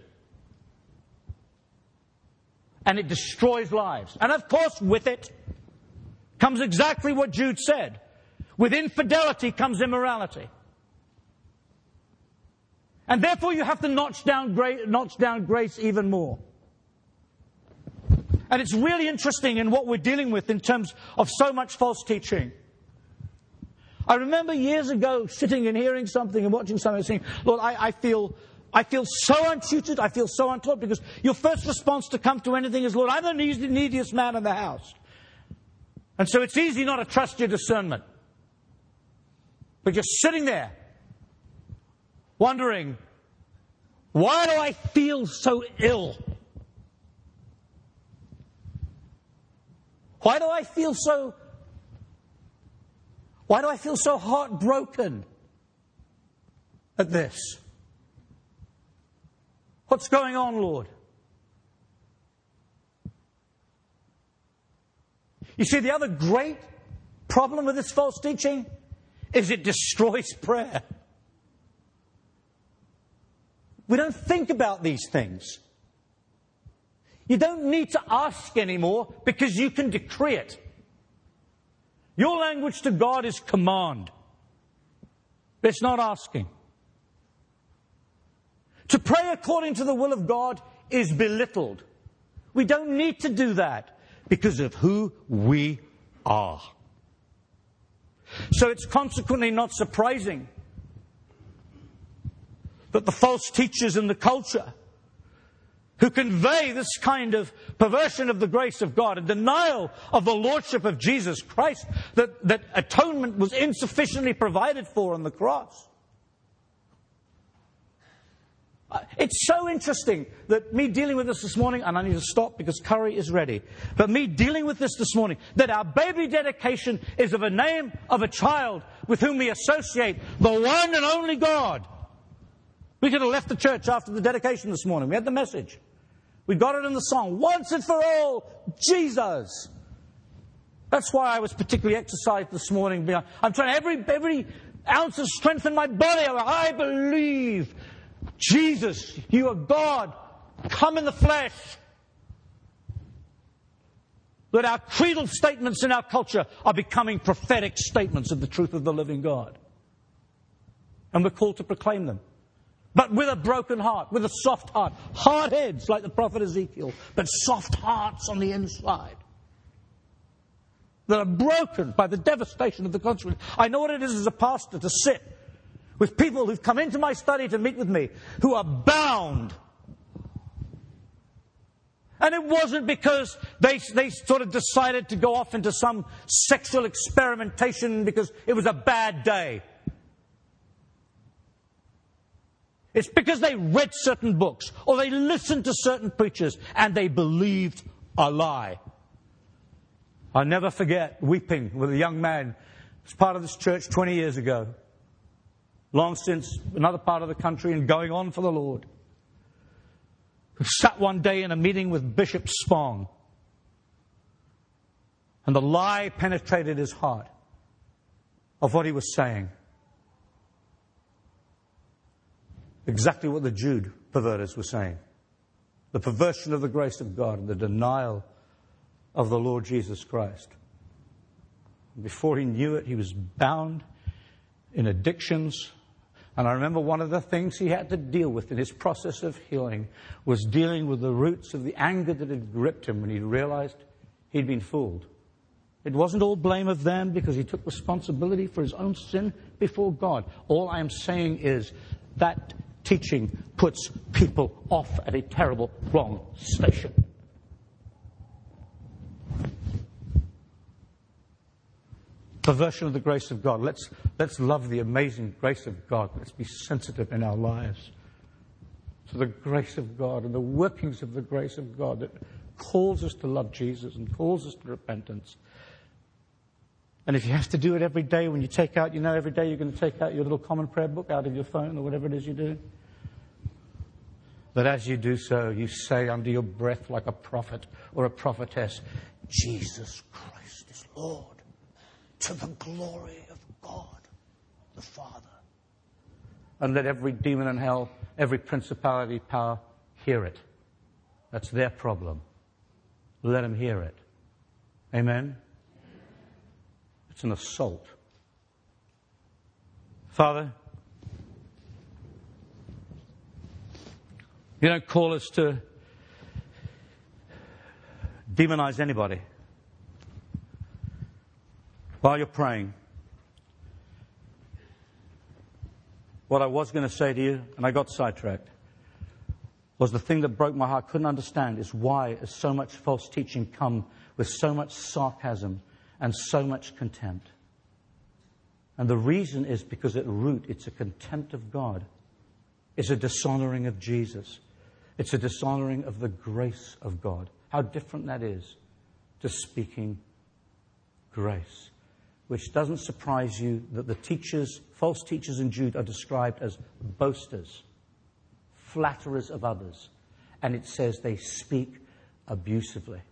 And it destroys lives. And of course, with it comes exactly what Jude said. With infidelity comes immorality. And therefore you have to notch down grace, notch down grace even more. And it's really interesting in what we're dealing with in terms of so much false teaching. I remember years ago sitting and hearing something and watching something and saying, Lord, I, I feel I feel so untutored, I feel so untaught, because your first response to come to anything is, Lord, I'm the neediest man in the house. And so it's easy not to trust your discernment. But you're sitting there wondering, why do I feel so ill? Why do I feel so, why do I feel so heartbroken at this? What's going on, Lord? You see, the other great problem with this false teaching is it destroys prayer. We don't think about these things. You don't need to ask anymore because you can decree it. Your language to God is command. It's not asking. To pray according to the will of God is belittled. We don't need to do that because of who we are. So it's consequently not surprising that the false teachers in the culture who convey this kind of perversion of the grace of God, a denial of the lordship of Jesus Christ, that, that atonement was insufficiently provided for on the cross. It's so interesting that me dealing with this this morning, and I need to stop because curry is ready, but me dealing with this this morning, that our baby dedication is of a name of a child with whom we associate the one and only God. We could have left the church after the dedication this morning. We had the message. We got it in the song. Once and for all, Jesus. That's why I was particularly exercised this morning. I'm trying every, every ounce of strength in my body. I believe Jesus, you are God, come in the flesh. That our creedal statements in our culture are becoming prophetic statements of the truth of the living God. And we're called to proclaim them. But with a broken heart, with a soft heart. Hard heads like the prophet Ezekiel, but soft hearts on the inside. That are broken by the devastation of the country. I know what it is as a pastor to sit with people who've come into my study to meet with me, who are bound. And it wasn't because they, they sort of decided to go off into some sexual experimentation because it was a bad day. It's because they read certain books or they listened to certain preachers and they believed a lie. I'll never forget weeping with a young man who was part of this church twenty years ago. Long since another part of the country and going on for the Lord. Who sat one day in a meeting with Bishop Spong. And the lie penetrated his heart of what he was saying. Exactly what the Jude perverters were saying. The perversion of the grace of God and the denial of the Lord Jesus Christ. Before he knew it, he was bound in addictions. And I remember one of the things he had to deal with in his process of healing was dealing with the roots of the anger that had gripped him when he realized he'd been fooled. It wasn't all blame of them because he took responsibility for his own sin before God. All I am saying is that teaching puts people off at a terrible wrong station. Perversion of the grace of God. Let's, let's love the amazing grace of God. Let's be sensitive in our lives to the grace of God and the workings of the grace of God that calls us to love Jesus and calls us to repentance. And if you have to do it every day, when you take out, you know, every day you're going to take out your little common prayer book out of your phone or whatever it is you do, that as you do so, you say under your breath like a prophet or a prophetess, Jesus Christ is Lord, to the glory of God the Father. And let every demon in hell, every principality, power, hear it. That's their problem. Let them hear it. Amen? It's an assault. Father, you don't call us to demonize anybody. While you're praying, what I was going to say to you, and I got sidetracked, was the thing that broke my heart, couldn't understand, is why has so much false teaching come with so much sarcasm and so much contempt. And the reason is because at root it's a contempt of God. It's a dishonoring of Jesus. It's a dishonoring of the grace of God. How different that is to speaking grace. Which doesn't surprise you that the teachers, false teachers in Jude are described as boasters, flatterers of others. And it says they speak abusively.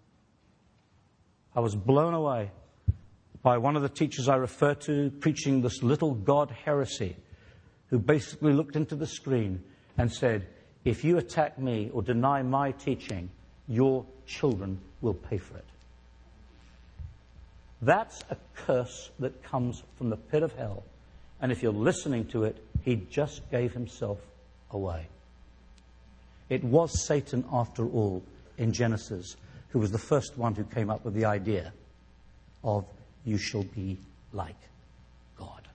I was blown away by one of the teachers I refer to preaching this little God heresy, who basically looked into the screen and said, if you attack me or deny my teaching, your children will pay for it. That's a curse that comes from the pit of hell. And if you're listening to it, he just gave himself away. It was Satan, after all, in Genesis, who was the first one who came up with the idea of you shall be like God.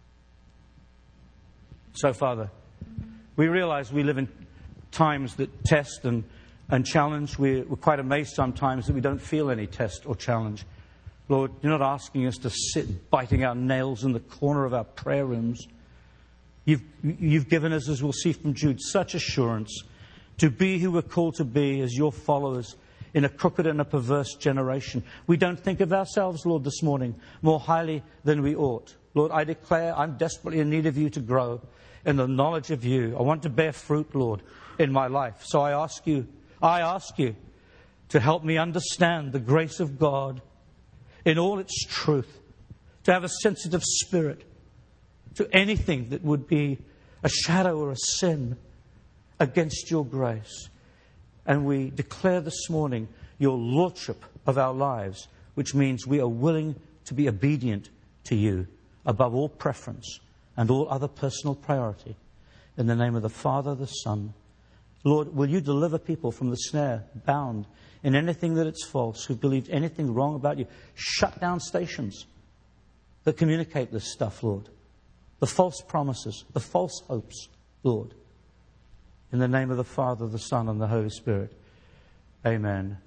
So, Father, we realize we live in times that test and, and challenge. We're, we're quite amazed sometimes that we don't feel any test or challenge. Lord, you're not asking us to sit biting our nails in the corner of our prayer rooms. You've, you've given us, as we'll see from Jude, such assurance to be who we're called to be as your followers in a crooked and a perverse generation. We don't think of ourselves, Lord, this morning more highly than we ought. Lord, I declare I'm desperately in need of you to grow in the knowledge of you. I want to bear fruit, Lord, in my life. So I ask you, I ask you to help me understand the grace of God in all its truth, to have a sensitive spirit to anything that would be a shadow or a sin against your grace. And we declare this morning your lordship of our lives, which means we are willing to be obedient to you above all preference and all other personal priority. In the name of the Father, the Son. Lord, will you deliver people from the snare, bound in anything that it's false, who believed anything wrong about you? Shut down stations that communicate this stuff, Lord. The false promises, the false hopes, Lord. In the name of the Father, the Son, and the Holy Spirit. Amen.